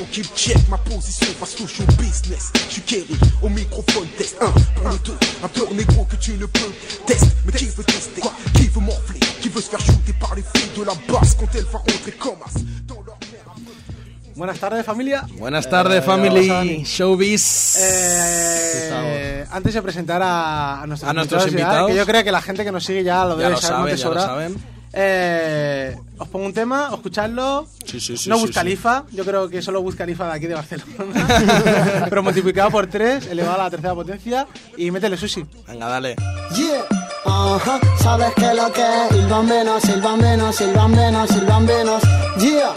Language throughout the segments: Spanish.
qu'il check ma position face au show business. J'suis Kerry, au microphone test 1 pour le 2, un peur négro que tu ne peux tester. Mais qui veut tester, qui veut m'enfler, qui veut se faire shooter par les filles de la basse quand elle va rentrer comme as dans leur mère. Buenas tardes, familia. Buenas tardes, family. Showbiz. Antes de presentar a nuestros invitados, que yo creo que la gente que nos sigue ya lo debe saber, ya lo saben. Os pongo un tema, escuchadlo. Sí, no Wiz Khalifa, yo creo que solo Wiz Khalifa de aquí de Barcelona. Pero multiplicado por 3, elevado a la tercera potencia. Y métele sushi. Venga, dale. Yeah. Sabes que lo que es, silban menos, silban menos, silban menos, silban menos. Yeah.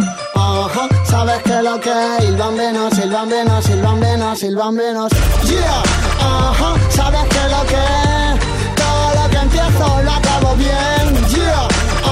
Sabes que lo que es, silban menos, silban menos, silban menos, silban menos. Yeah. Sabes que lo que es, todo lo que empiezo lo acabo bien. Yeah.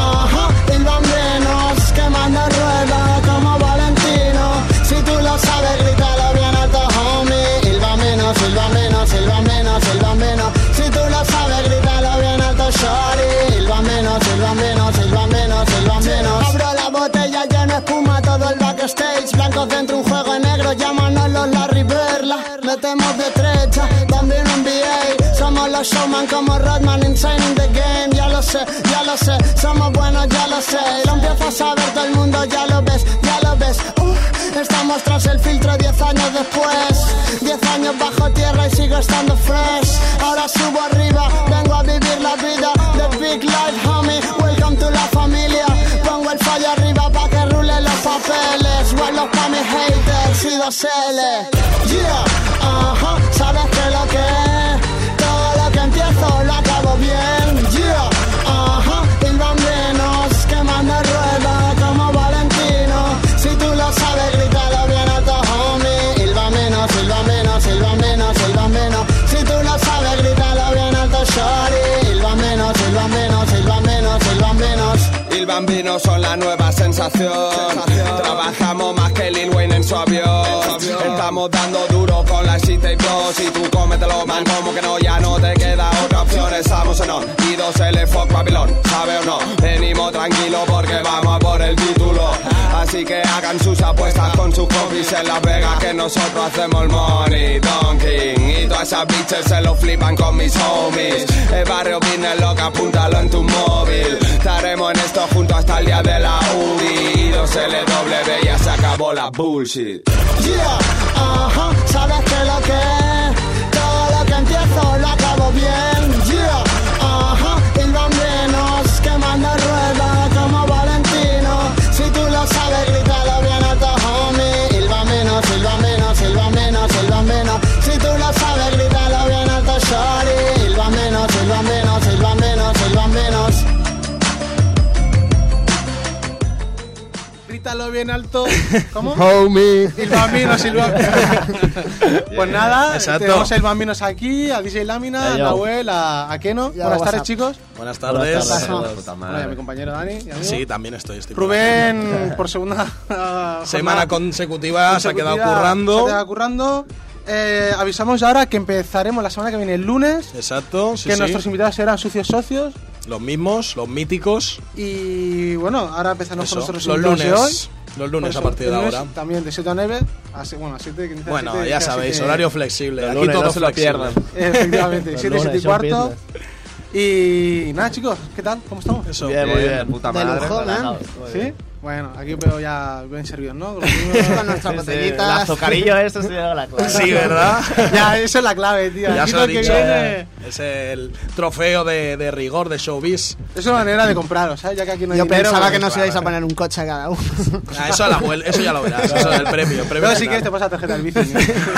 Silban menos, quemando ruedas como Valentino. Si tú lo sabes, grítalo bien alto, homie. Silban menos, silban menos, silban menos, silban menos. Si tú lo sabes, grítalo bien alto, shorty. Silban menos, silban menos, silban menos, silban menos. Abro la botella llena de espuma, todo el backstage. Blancos dentro, un juego negro, llámanos los Larry Bird. Metemos de trecha, también un NBA. Somos los showman como Rodman, insane in the game. Ya lo sé, somos buenos, ya lo sé. Lo empiezo a saber todo el mundo, ya lo ves, ya lo ves. Estamos tras el filtro 10 años después. 10 años bajo tierra y sigo estando fresh. Ahora subo arriba, vengo a vivir la vida. The big life, homie, welcome to la familia. Pongo el fallo arriba pa' que rulen los papeles. Vuelo pa' mis haters y 2L. Yeah, sabes que lo que es, todo lo que empiezo lo acabo bien. Yeah, silban menos, quemando rueda como Valentino. Si tú lo sabes, grítalo bien alto, homie. Silban menos, silban menos, silban menos, silban menos. Si tú lo sabes, grítalo bien alto, shorty. Silban menos, silban menos, silban menos, silban menos. El Bambino son la nueva sensación. Trabajamos más que Lil Wayne en su avión. Estamos dando duro con la shit tape 2. Y tú cómetelo, man, como que no, ya no te queda otra opción. Estamos en on, y 2L, fuck Babylon, ¿sabe o no? Venimos tranquilos porque vamos a por el título. Así que hagan sus apuestas con sus compis en Las Vegas, que nosotros hacemos el money, Don King. Y todas esas bitches se lo flipan con mis homies. El barrio business loca, apúntalo en tu móvil. Estaremos en esto juntos hasta el día de la URI. Y 2LW, ya se acabó la bullshit. Yeah, sabes que lo que es, todo lo que empiezo lo acabo bien. Yeah, silban menos, quemando rueda como Valentino. Si tú lo sabes, grítalo bien alto, homie. Silban menos, silban menos, silban menos, silban menos. Si tú lo sabes, grítalo bien alto, shorty. Silban menos, silban menos, silban menos, silban menos. Grítalo bien alto. ¿Cómo? Homie. El Bambino, Pues nada, exacto. Tenemos el Bambinos aquí, a DJ Lámina, a Nahuel, a Keno. Buenas tardes, chicos. Buenas tardes. Bueno, y a mi compañero Dani. Sí, también estoy Rubén, por segunda semana consecutiva se ha quedado currando. Avisamos ahora que empezaremos la semana que viene el lunes. Exacto, sí, que nuestros invitados serán Sucios Socios. Los mismos, los míticos. Y bueno, ahora empezamos con nuestros los invitados de hoy. Los lunes a partir de ahora. También de 7 a 9. A 7, bueno, ya sabéis, horario flexible. Los aquí lunes, todo no se lo pierdan. Efectivamente, 7 y cuarto. Y nada, chicos, ¿qué tal? ¿Cómo estamos? Eso. Bien, muy bien. Puta madre. ¿Sí? Bueno, aquí veo ya bien servidos, ¿no? Con nuestras botellitas. El azucarillo esto se llama la clave. Sí, ¿verdad? Ya, eso es la clave, tío. Ya Aquí se lo he lo que dicho. viene Es el trofeo de rigor de Showbiz. es una manera de compraros, ¿sabes? Ya que aquí no hay Yo dinero, pensaba pues, que nos ibais a poner un coche a cada uno. Eso ya lo verás. Eso es el premio. Luego si quieres te pasas la tarjeta del bici.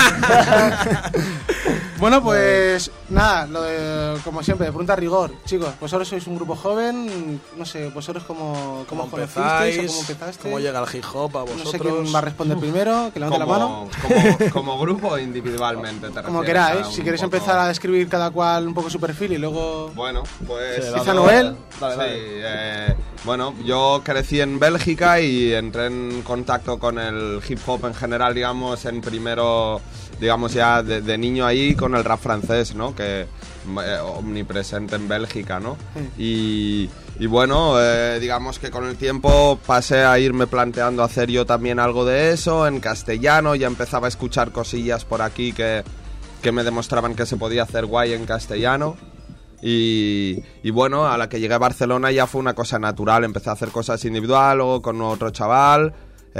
Bueno, pues nada, como siempre, de pregunta a rigor. Chicos, vosotros sois un grupo joven, no sé, vosotros cómo os conocisteis o cómo empezasteis. ¿Cómo llega el hip hop a vosotros? No sé quién va a responder primero, que levante la mano. Como grupo o individualmente, te Como refieres queráis, a si un queréis poco? empezar a describir cada cual un poco su perfil y luego... Bueno, pues... Quizá Noel. Sí, bueno, yo crecí en Bélgica y entré en contacto con el hip hop en general, digamos, en primero, digamos ya de niño ahí con con el rap francés, ¿no? Que omnipresente en Bélgica, ¿no? Y bueno, digamos que con el tiempo pasé a irme planteando hacer yo también algo de eso en castellano. Ya empezaba a escuchar cosillas por aquí que me demostraban que se podía hacer guay en castellano. Y bueno, a la que llegué a Barcelona ya fue una cosa natural. Empecé a hacer cosas individual, luego con otro chaval.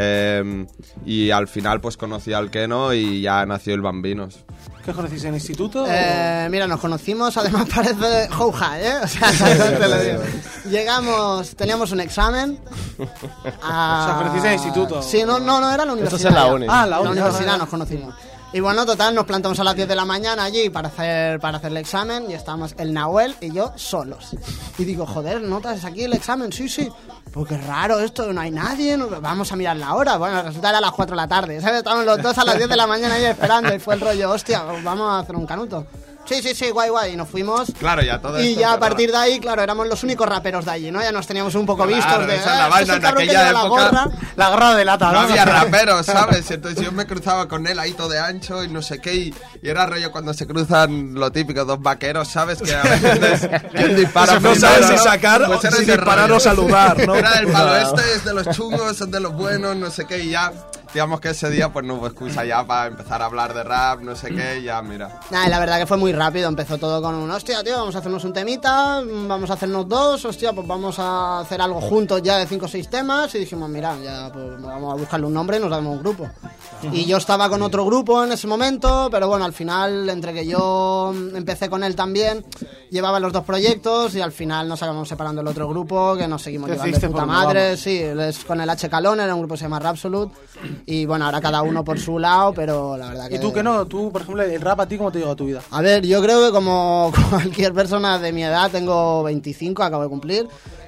Y al final pues conocí al Keno y ya nació el Bambinos. ¿Qué os conocéis en el instituto? Mira, nos conocimos, además parece Jouja, O sea, te lo digo. Llegamos, teníamos un examen. O sea, conocéis en el instituto. Sí, no, era la universidad. Esto es la uni. La universidad nos conocimos. Y bueno, total, nos plantamos a las 10 de la mañana allí para hacer el examen y estábamos el Nahuel y yo solos. Y digo, joder, ¿notas aquí el examen? Sí. Pues qué raro esto, no hay nadie, vamos a mirar la hora. Bueno, resulta era a las 4 de la tarde, ¿sabes? Estábamos los dos a las 10 de la mañana ahí esperando y fue el rollo, hostia, vamos a hacer un canuto. Sí, guay, y nos fuimos. Claro, ya todo y esto ya a partir de ahí, claro, éramos los únicos raperos de allí, ¿no? Ya nos teníamos un poco vistos de... Esa es la vaina, en aquella época la gorra de lata, no había raperos, ¿sabes? Entonces yo me cruzaba con él ahí todo de ancho y no sé qué, y era rollo cuando se cruzan lo típico, dos vaqueros, ¿sabes? Que a veces ¿quién dispara? No sabes si sacar o si disparar o saludar, ¿no? Era del palo, este es de los chungos, es de los buenos, no sé qué, y ya... Digamos que ese día pues no hubo excusa ya para empezar a hablar de rap, no sé qué, ya mira. Nah, la verdad que fue muy rápido, empezó todo con un hostia, tío, vamos a hacernos un temita, vamos a hacernos dos, hostia, pues vamos a hacer algo juntos ya de 5 o 6 temas y dijimos, mira, ya pues vamos a buscarle un nombre y nos damos un grupo. Y yo estaba con otro grupo en ese momento, pero bueno, al final, entre que yo empecé con él también, llevaba los dos proyectos y al final nos acabamos separando el otro grupo, que nos seguimos llevando de puta madre, sí, es con el H. Calón, era un grupo que se llama Rapsolute. Y bueno, ahora cada uno por su lado, pero la verdad que... ¿Y tú que no? Tú, por ejemplo, el rap, ¿a ti cómo te llegó a tu vida? A ver, yo creo que como cualquier persona de mi edad, tengo 25, acabo de cumplir,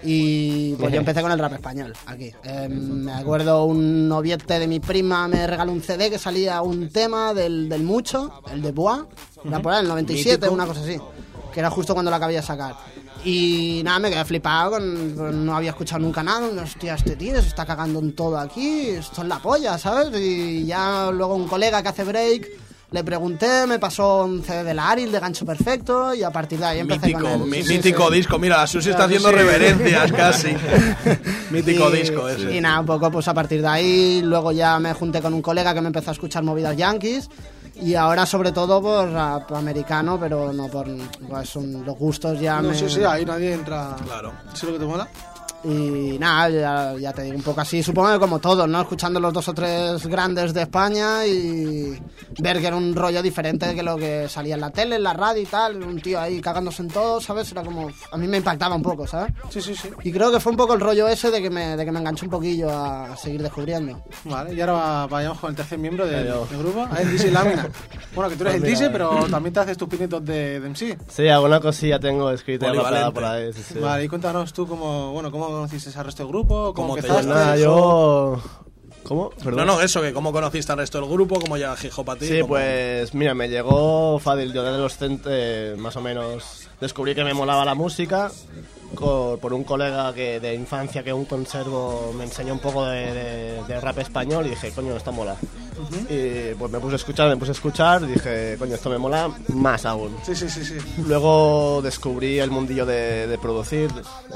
y pues yo empecé con el rap español, aquí. Me acuerdo un noviete de mi prima me regaló un CD que salía un tema del Mucho, el de Bois, era por ahí, el 97, mítico. Una cosa así, que era justo cuando lo acabé de sacar. Y nada, me quedé flipado, no había escuchado nunca nada, hostia, este tío se está cagando en todo aquí, esto es la polla, ¿sabes? Y ya luego un colega que hace break, le pregunté, me pasó un CD de la Aril, de Gancho Perfecto, y a partir de ahí empecé con él. Mítico disco, mira, la Susi está haciendo reverencias casi. Mítico disco ese. Y nada, un poco pues a partir de ahí, luego ya me junté con un colega que me empezó a escuchar movidas yankees. Y ahora sobre todo por rap americano, pero no por... Pues son los gustos ya no, sí, ahí nadie entra... Claro. ¿Sí lo que te mola? Y nada, ya te digo, un poco así, supongo que como todos, ¿no? Escuchando los 2 o 3 grandes de España y ver que era un rollo diferente que lo que salía en la tele, en la radio y tal, un tío ahí cagándose en todo, ¿sabes? Era como... A mí me impactaba un poco, ¿sabes? Sí. Y creo que fue un poco el rollo ese de que me enganché un poquillo a seguir descubriendo. Vale, y ahora vayamos con el tercer miembro del grupo, el DJ Lámina. Bueno, que tú eres el DJ, pero también te haces tus pinitos de MC. Sí, alguna cosilla tengo escrita por ahí. Sí. Vale, y cuéntanos tú cómo conociste al resto del grupo, cómo empezaste. Nada, yo... ¿Cómo? ¿Perdón? No, eso, que cómo conociste al resto del grupo, cómo llega Hip Hop a ti. Sí, pues mira, me llegó fácil, yo de adolescente más o menos descubrí que me molaba la música por un colega de infancia que aún conservo, me enseñó un poco de rap español y dije, coño, esto mola. Y pues me puse a escuchar, dije, coño, esto me mola más aún. Sí. Luego descubrí el mundillo de producir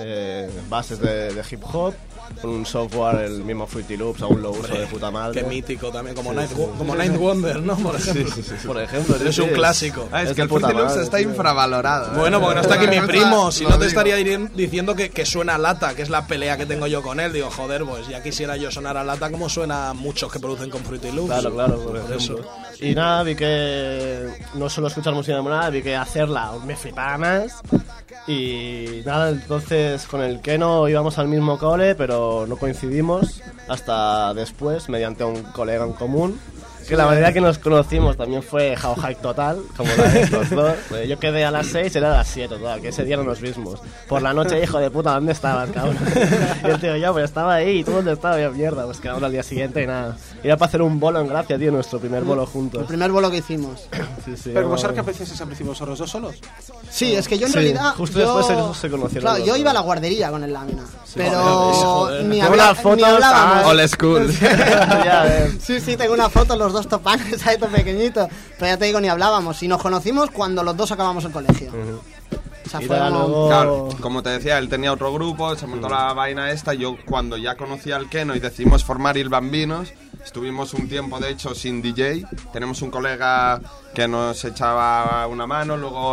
bases de hip hop, con un software, el mismo Fruity Loops, aún lo uso de puta madre. Qué mítico también, como Night Wonder, ¿no? Por ejemplo. Sí. Por ejemplo. Es un clásico. Es que el Fruity Loops está infravalorado. Bueno, porque no está aquí mi primo, si no te estaría diciendo que suena a lata, que es la pelea que tengo yo con él. Digo, joder, pues ya quisiera yo sonar a lata como suena muchos que producen con Fruity Loops. Claro, por ejemplo. Y nada, vi que no solo escuchar música de monada, vi que hacerla me flipaba más. Y nada, entonces con el Keno íbamos al mismo cole, pero no coincidimos hasta después, mediante un colega en común. Que la manera que nos conocimos también fue how hike total, como la de estos dos. Yo quedé a las 6, era a las 7, total, que ese día no nos vimos. Por la noche, hijo de puta, ¿dónde estabas, cabrón? Y el tío, yo, pues estaba ahí, ¿y tú dónde estabas? Yo, mierda, pues quedamos al día siguiente y nada. Era para hacer un bolo en Gracia, tío, nuestro primer bolo juntos. El primer bolo que hicimos. Sí, pero ¿vosotros qué apreciaste al principio? ¿Son los dos solos? Sí, es que yo en realidad... Justo después se conocieron. Claro, yo iba a la guardería con el Lámina, pero joder. ni hablábamos. Old school. Sí, tengo una foto, los los dos topanes ahí tan pequeñitos. Pero ya te digo, ni hablábamos. Y nos conocimos cuando los dos acabamos el colegio. O sea, Y fue luego... Claro, como te decía, él tenía otro grupo, se montó la vaina esta. Yo, cuando ya conocía al Keno y decidimos formar Il Bambinos, estuvimos un tiempo, de hecho, sin DJ. Tenemos un colega que nos echaba una mano, luego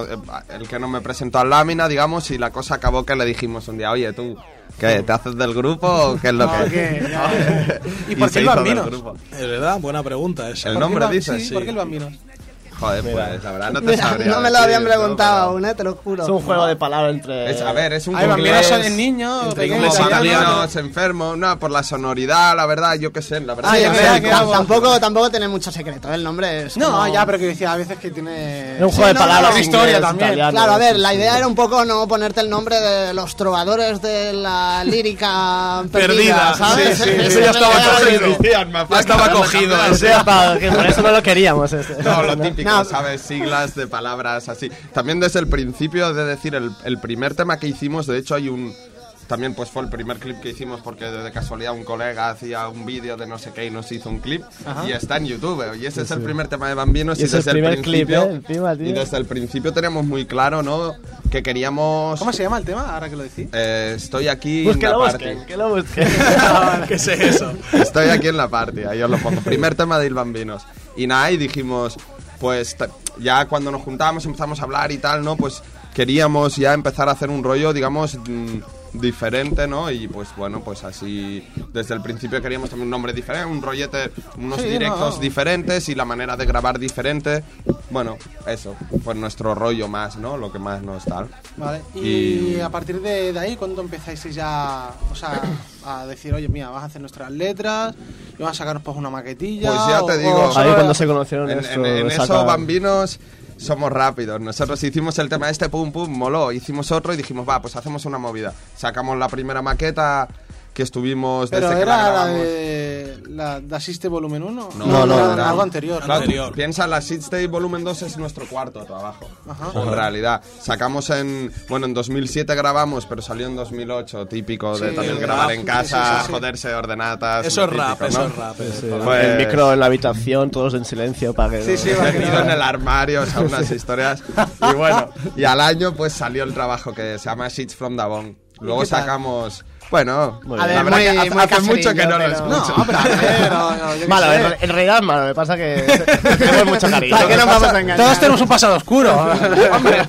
el Keno me presentó al Lámina, digamos, y la cosa acabó que le dijimos un día, oye, tú, ¿qué? ¿Te haces del grupo o qué es lo que...? ¿Y por qué se el hizo Bambinos? del grupo. Es verdad, buena pregunta esa. El nombre dices, Sí, ¿por qué el Bambinos? Joder, pues la verdad no te Mira, sabría no me lo decir, habían preguntado pero- aún, te lo juro. Es un juego de palabras entre... A ver, es un Ay, Bambinos son inglés, niños, entre pequeños, como italianos. bambinos, enfermos, no, por la sonoridad, la verdad, yo qué sé, la verdad. Ah, Sí, ya es sé, verdad que algo- tampoco tiene mucho secreto, el nombre es No, como- ya, pero que decía a veces que tiene... Es un juego de no, palabras no, historia inglés, también. italiano. Claro, a ver, la idea era un poco no ponerte el nombre de los trovadores de la lírica perdida, Perdida, ¿sabes? sí, sí, Esa eso era ya la estaba idea. cogido. Ya estaba cogido. O sea, que por eso no lo queríamos. No, lo típico, No. ¿sabes? Siglas de palabras así. También desde el principio, de decir, el primer tema que hicimos, de hecho hay un... También pues fue el primer clip que hicimos porque de casualidad un colega hacía un vídeo de no sé qué y nos hizo un clip. Y está en YouTube. Y ese es el primer tema de Bambinos. Y es el desde primer clip, principio, encima, tío. y desde el principio teníamos muy claro, ¿no? Que queríamos... ¿Cómo se llama el tema, ahora que lo decís? Estoy aquí Búsquelo, en la party. busquen, que lo busquen. ¿Qué es eso? Estoy aquí en la party, ahí os lo pongo. Primer tema de Il Bambinos. Y nada, y dijimos, pues ya cuando nos juntábamos, empezamos a hablar y tal, ¿no? Pues queríamos ya empezar a hacer un rollo, digamos, diferente, ¿no? Y pues bueno, pues así desde el principio queríamos también un nombre diferente, un rollete, unos Sí, directos no. diferentes y la manera de grabar diferente. Bueno, eso, pues nuestro rollo más, ¿no? Lo que más nos tal. Vale. Y Y- a partir de ahí, ¿cuándo empezáis ya, o sea, a decir, oye, mira, vas a hacer nuestras letras y vas a sacarnos pues una maquetilla? Pues ya te o digo. solo- Ahí cuando se conocieron En esto, eso, saca- Bambinos, somos rápidos. Nosotros hicimos el tema este, pum, pum, moló. Hicimos otro y dijimos, va, pues hacemos una movida. Sacamos la primera maqueta que estuvimos Pero desde que era la la grabamos. de la de Asiste Volumen 1. No, era algo anterior. Claro, Anterior. piensa, la Sixtape Volumen 2 es nuestro cuarto trabajo. Ajá. En realidad, sacamos en 2007 grabamos, pero salió en 2008, típico de Sí, también el grabar rap, en casa, sí. joderse, ordenatas. Eso es lo rap, típico, eso ¿no? es rap. Pues- El micro en la habitación, todos en silencio para que... Sí, sí, va. Metido en el armario, o sea, unas historias. Y bueno, y al año pues salió el trabajo que se llama Sheets from the Bone. Luego qué tal? sacamos... Bueno, Muy la bien. verdad que Muy hace mucho que caserillo, no lo pero- escucho. No, pero a ver, yo qué Malo, sé. en realidad es malo, me pasa que tenemos mucho cariño. ¿Para qué nos vamos a engañar? Todos tenemos un pasado oscuro. Hombre,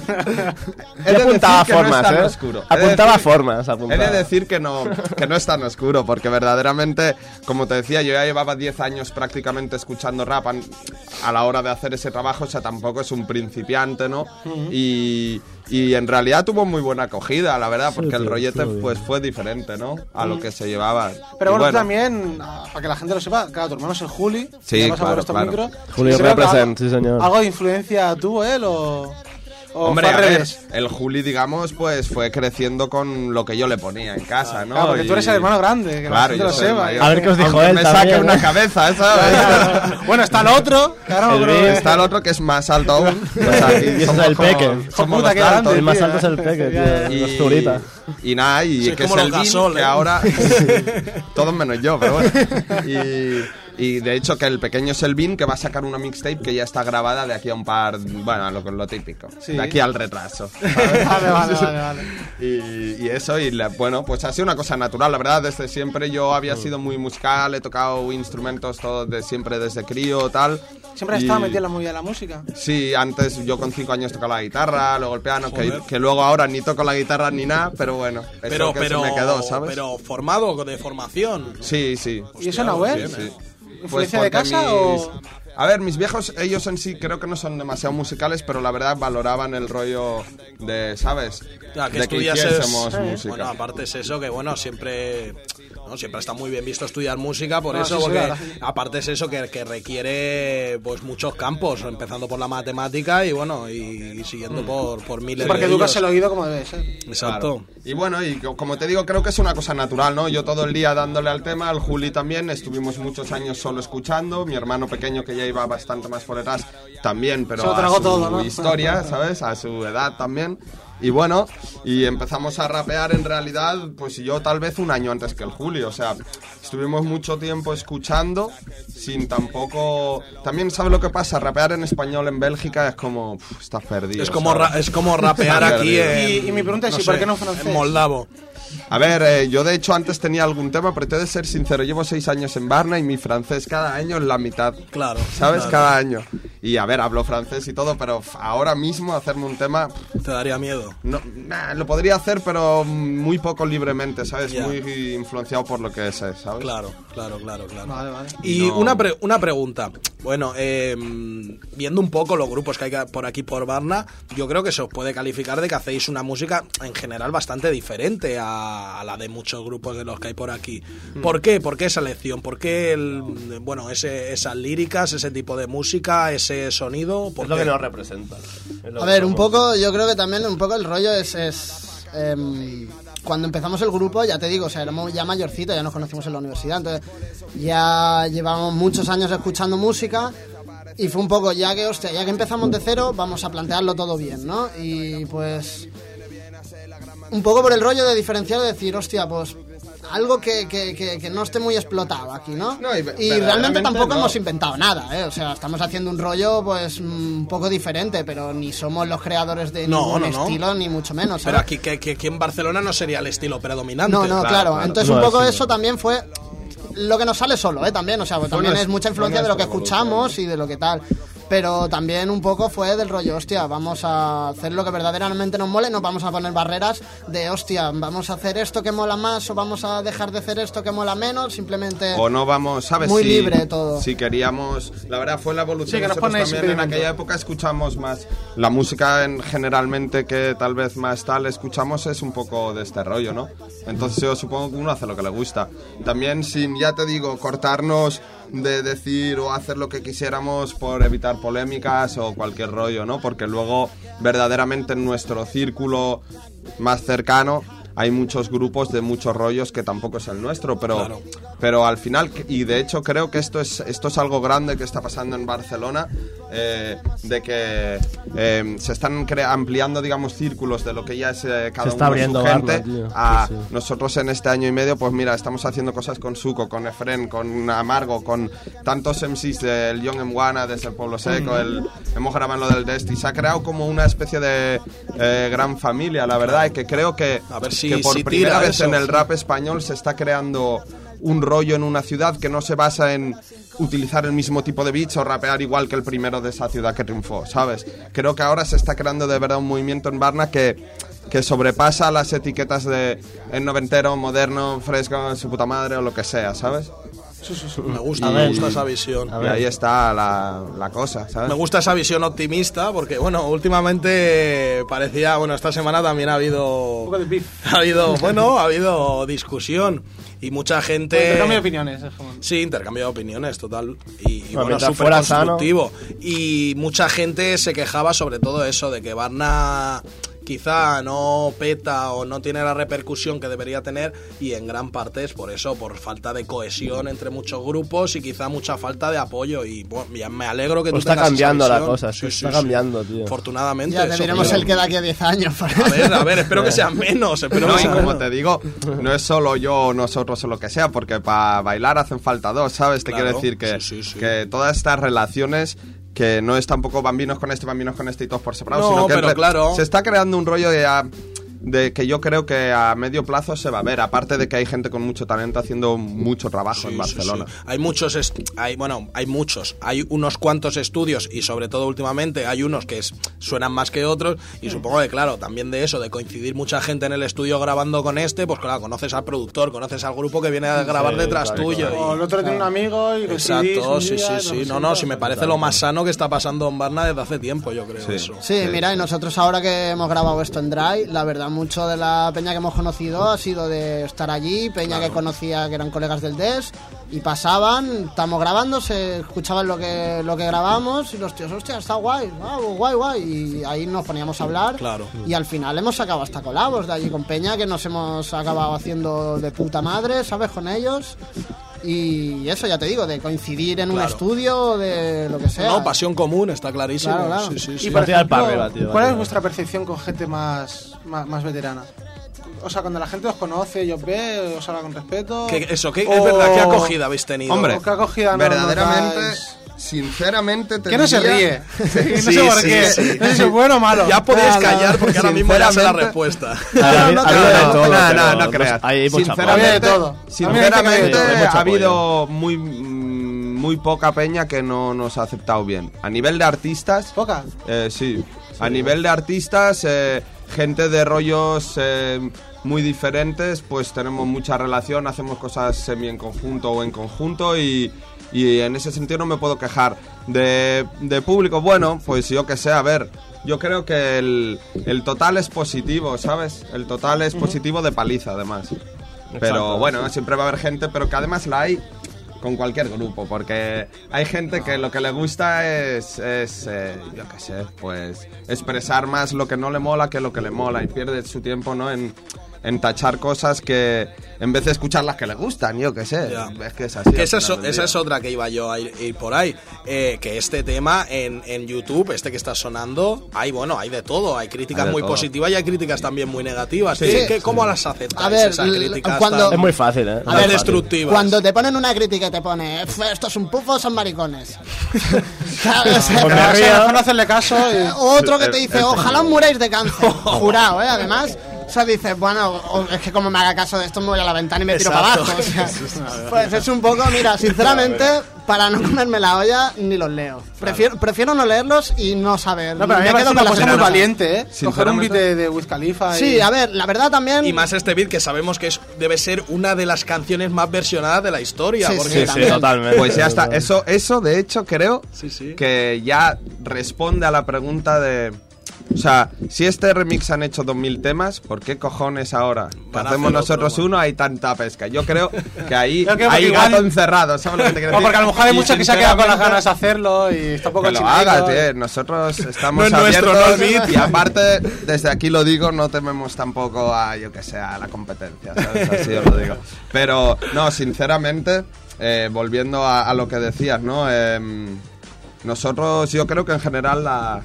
Yo apuntaba que no es formas, tan ¿eh? oscuro. He de Apuntaba decir- formas, He apuntaba. de decir que no es tan oscuro, porque verdaderamente, como te decía, yo ya llevaba 10 años prácticamente escuchando rap a la hora de hacer ese trabajo, o sea, tampoco es un principiante, ¿no? Y en realidad tuvo muy buena acogida, la verdad, porque el tío, rollete estuvo pues fue diferente, ¿no? A lo que se llevaba. Pero Y bueno, tú también, para que la gente lo sepa, claro, tu hermano es el Juli. Sí, ya vas a claro, por estos claro. micros. Julio Y creo que represent, sí, señor. ¿Algo de influencia tuvo él o Hombre, fue a al ver, revés? el Juli, digamos, pues fue creciendo con lo que yo le ponía en casa, ¿no? Claro, porque tú eres el hermano grande, que Claro, la gente yo lo soy el sepa. mayor. A ver qué os dijo Aunque él me también, saque una ¿eh? cabeza, ¿sabes? Bueno, está el otro, que ahora no El creo Big que- Está el otro que es más alto aún. O sea, Y ese es somos el como- Peque. somos Puta, los qué grande, altos. El más tío, alto es el Peque, tío. Y, Los Zurita. y nada, y Sois que es como el los Vin, Gasol, que ¿eh? ahora... todos menos yo, pero bueno. Y de hecho que el pequeño es el Vin, que va a sacar una mixtape que ya está grabada de aquí a un par... Bueno, lo típico. Sí. De aquí al retraso. Vale. Y eso, bueno, pues ha sido una cosa natural, la verdad, desde siempre yo había sido muy musical, he tocado instrumentos todos de siempre desde crío, tal. Siempre has Y- estado metido en la movida de la música. Sí, antes yo con 5 años tocaba la guitarra, luego el piano, Joder. que luego ahora ni toco la guitarra ni nada, pero bueno, eso Pero, que se me quedó, ¿sabes? pero formado, de formación. Sí, sí. ¿Y eso, Nahuel? Sí. ¿Influencia de porque casa o...? A ver, mis viejos, ellos en sí creo que no son demasiado musicales, pero la verdad valoraban el rollo de, ¿sabes? Ya, que de estudiases. música. Bueno, aparte es eso, que bueno, siempre está muy bien visto estudiar música, por No, eso, sí, sí, porque claro, sí. aparte es eso que requiere pues muchos campos, empezando por la matemática y bueno, y siguiendo por miles Porque de educas ellos. el oído como debe ser. Exacto. Claro. Y bueno, y como te digo, creo que es una cosa natural, ¿no? Yo todo el día dándole al tema, al Juli también, estuvimos muchos años solo escuchando, mi hermano pequeño que ya iba bastante más por detrás también, pero Se lo a tragó su todo, ¿no? historia, ¿sabes? A su edad también. Y bueno, y empezamos a rapear en realidad, pues yo tal vez un año antes que el Julio, o sea, estuvimos mucho tiempo escuchando sin tampoco... También, ¿sabes lo que pasa? Rapear en español en Bélgica es como... estás perdido. Es como rapear aquí en... Y mi pregunta es, ¿y por qué no francés? En moldavo. A ver, yo de hecho antes tenía algún tema, pero te he de ser sincero, llevo 6 años en Varna y mi francés cada año es la mitad. Claro. ¿Sabes? Claro. Cada año. Y a ver, hablo francés y todo, pero ahora mismo hacerme un tema... ¿Te daría miedo? No, lo podría hacer, pero muy poco libremente, ¿sabes? Ya. Muy influenciado por lo que sé, ¿sabes? Claro. Vale. Y No. una pregunta. Bueno, viendo un poco los grupos que hay por aquí por Varna, yo creo que se os puede calificar de que hacéis una música en general bastante diferente a la de muchos grupos de los que hay por aquí. ¿Por qué? ¿Por qué esa elección? ¿Por qué esas líricas, ese tipo de música, ese sonido? ¿Por Es lo qué? que nos representa. Es lo A que ver, un somos. poco, yo creo que también un poco el rollo es cuando empezamos el grupo, ya te digo, o sea, éramos ya mayorcitos, ya nos conocimos en la universidad, entonces ya llevábamos muchos años escuchando música y fue un poco, ya que empezamos de cero, vamos a plantearlo todo bien, ¿no? Y pues un poco por el rollo de diferenciar, de decir, hostia, pues algo que no esté muy explotado aquí, ¿no? No, y realmente verdaderamente tampoco no. hemos inventado nada, ¿eh? O sea, estamos haciendo un rollo pues un poco diferente, pero ni somos los creadores de ningún estilo, ni mucho menos, Pero ¿sabes? aquí en Barcelona no sería el estilo predominante. No, claro. Entonces un No, poco sí. eso también fue lo que nos sale solo, también, o sea, pues también es mucha influencia de lo que escuchamos y de lo que tal. Pero también un poco fue del rollo, hostia, vamos a hacer lo que verdaderamente nos mole, no vamos a poner barreras de, hostia, vamos a hacer esto que mola más o vamos a dejar de hacer esto que mola menos, simplemente... O no vamos, ¿sabes? Muy libre todo. Si queríamos... La verdad fue la evolución. Sí, que nos Nosotros pone también en experimento. aquella época escuchamos más... La música generalmente que tal vez más tal escuchamos es un poco de este rollo, ¿no? Entonces yo supongo que uno hace lo que le gusta. También sin, ya te digo, cortarnos de decir o hacer lo que quisiéramos por evitar polémicas o cualquier rollo, ¿no? Porque luego verdaderamente en nuestro círculo más cercano hay muchos grupos de muchos rollos que tampoco es el nuestro, pero, Claro. pero al final, y de hecho creo que esto es algo grande que está pasando en Barcelona, de que se están ampliando, digamos, círculos de lo que ya es cada Se está uno de su abriendo gente Barna, tío. a Sí, sí. nosotros en este año y medio, pues mira, estamos haciendo cosas con Suco, con Efren, con Amargo, con tantos MCs del Young Mwana, desde el Pueblo Seco, hemos grabado lo del Desti, se ha creado como una especie de gran familia, la verdad, y que creo que, A ver si por tira primera vez eso, en el sí. rap español se está creando un rollo en una ciudad que no se basa en utilizar el mismo tipo de beats o rapear igual que el primero de esa ciudad que triunfó, ¿sabes? Creo que ahora se está creando de verdad un movimiento en Varna que sobrepasa las etiquetas de en noventero, moderno, fresco, su puta madre o lo que sea, ¿sabes? Me gusta esa visión. Y ahí está la cosa, ¿sabes? Me gusta esa visión optimista porque, bueno, últimamente parecía, bueno, esta semana también ha habido... Un poco de beef. Ha habido discusión y mucha gente... Intercambio de opiniones. Es como... Sí, intercambio de opiniones, total. Y bueno, mientras súper fuera sano. constructivo. Y mucha gente se quejaba sobre todo eso, de que Varna quizá no peta o no tiene la repercusión que debería tener, y en gran parte es por eso, por falta de cohesión entre muchos grupos y quizá mucha falta de apoyo. Y bueno, ya me alegro que Pues tú está tengas cambiando esa la visión. cosa, está cambiando, tío. Afortunadamente. Ya te eso, diremos pero- el que da aquí a 10 años. A ver, espero que sean menos. Espero No, que y sean como menos. te digo, no es solo yo o nosotros o lo que sea, porque para bailar hacen falta dos, ¿sabes? Te Claro, quiero decir que, sí. que todas estas relaciones, que no es tampoco bambinos con este y todos por separado, No, sino que pero claro. se está creando un rollo de que yo creo que a medio plazo se va a ver, aparte de que hay gente con mucho talento haciendo mucho trabajo en Barcelona. Sí. Hay muchos, hay unos cuantos estudios y sobre todo últimamente hay unos que suenan más que otros, y supongo que claro, también de eso, de coincidir mucha gente en el estudio grabando con pues claro, conoces al productor, conoces al grupo que viene a grabar detrás claro, tuyo. O el otro tiene un amigo y coincidís Exacto, un sí. día, lo No, presentas. si me parece lo más sano que está pasando en Varna desde hace tiempo, yo creo eso. Sí, mira, y nosotros ahora que hemos grabado esto en Dry, la verdad, mucho de la peña que hemos conocido ha sido de estar allí, peña que conocía que eran colegas del DES, y pasaban, estamos grabando, se escuchaban lo que grabamos, y los tíos, hostia, está guay, guay, y ahí nos poníamos a hablar, Claro. y al final hemos sacado hasta colabos de allí con peña que nos hemos acabado haciendo de puta madre, ¿sabes? Con ellos. y eso ya te digo, de coincidir en un estudio, de lo que sea. No, pasión común, está clarísimo. Claro. Sí. Y por ejemplo, arriba, tío, ¿cuál es vuestra percepción con gente más veterana? O sea, cuando la gente os conoce y os ve, os habla con respeto. Es verdad, ¿qué acogida habéis tenido? Hombre, ¿qué acogida verdaderamente, notáis? sinceramente te ¿Qué no se diría- ríe? No sé por qué. No sé si es bueno o malo. Ya podéis Nada. callar porque ahora mismo ya sé la Sinceramente- respuesta. No creas. Hay mucha Sinceramente, Había de todo. sinceramente Hay mucho ha habido muy poca peña que no nos ha aceptado bien. A nivel de artistas, ¿Poca? sí. A nivel de artistas, gente de rollos muy diferentes, pues tenemos mucha relación, hacemos cosas semi en conjunto o en conjunto y en ese sentido no me puedo quejar. De público, bueno, pues yo que sé, a ver, yo creo que el total es positivo, ¿sabes? El total es positivo de paliza, además. Pero bueno, siempre va a haber gente, pero que además la hay con cualquier grupo, porque hay gente que lo que le gusta es yo qué sé, pues expresar más lo que no le mola que lo que le mola y pierde su tiempo, ¿no? En tachar cosas que en vez de escuchar las que le gustan, yo qué sé. Ya. Es que es así. Que esa al final del es día. otra que iba yo a ir por ahí. Que este tema en YouTube, que está sonando, hay de todo. Hay críticas Hay de muy todo. positivas y hay críticas también muy negativas. Sí. ¿Cómo las aceptáis? A ver, esas críticas cuando- tan- Es muy fácil, ¿eh? tan A ver, destructivas. Cuando te ponen una crítica y te pone esto es un pufo, son maricones. Claro, o sea, Pues me Pero río. mejor no hacerle caso y... otro que te dice, ojalá os muráis de cáncer. Jurado, además. O sea, dices, bueno, es que como me haga caso de esto me voy a la ventana y me tiro para Exacto. abajo. O sea, pues es un poco, mira, sinceramente, para no comerme la olla, ni los leo. Prefiero no leerlos y no saber. No, pero a mí me Me parece quedo una con la cosa muy semana. valiente, ¿eh? Coger un Sinceramente. beat de Wiz Khalifa y... Sí, a ver, la verdad también... Y más este beat que sabemos que debe ser una de las canciones más versionadas de la historia. Sí, porque Sí, sí, también. totalmente. Pues ya está. Eso de hecho creo Sí. que ya responde a la pregunta de... O sea, si este remix han hecho 2000 temas, ¿por qué cojones ahora que Van a hacemos hacer nosotros otro, uno hay tanta pesca? Yo creo que ahí Yo creo que hay igual- gato encerrado, ¿sabes lo que te quiero O decir? porque a lo mejor hay Y mucho que se ha quedado con las sinceramente, ganas de hacerlo y está un poco que lo chimaico. haga, tío. Nosotros estamos No es nuestro, abiertos no es beat. y aparte, desde aquí lo digo, no tememos tampoco a, yo que sé, a la competencia, ¿sabes? Así os lo digo. Pero, no, sinceramente, volviendo a lo que decías, ¿no? Nosotros, yo creo que en general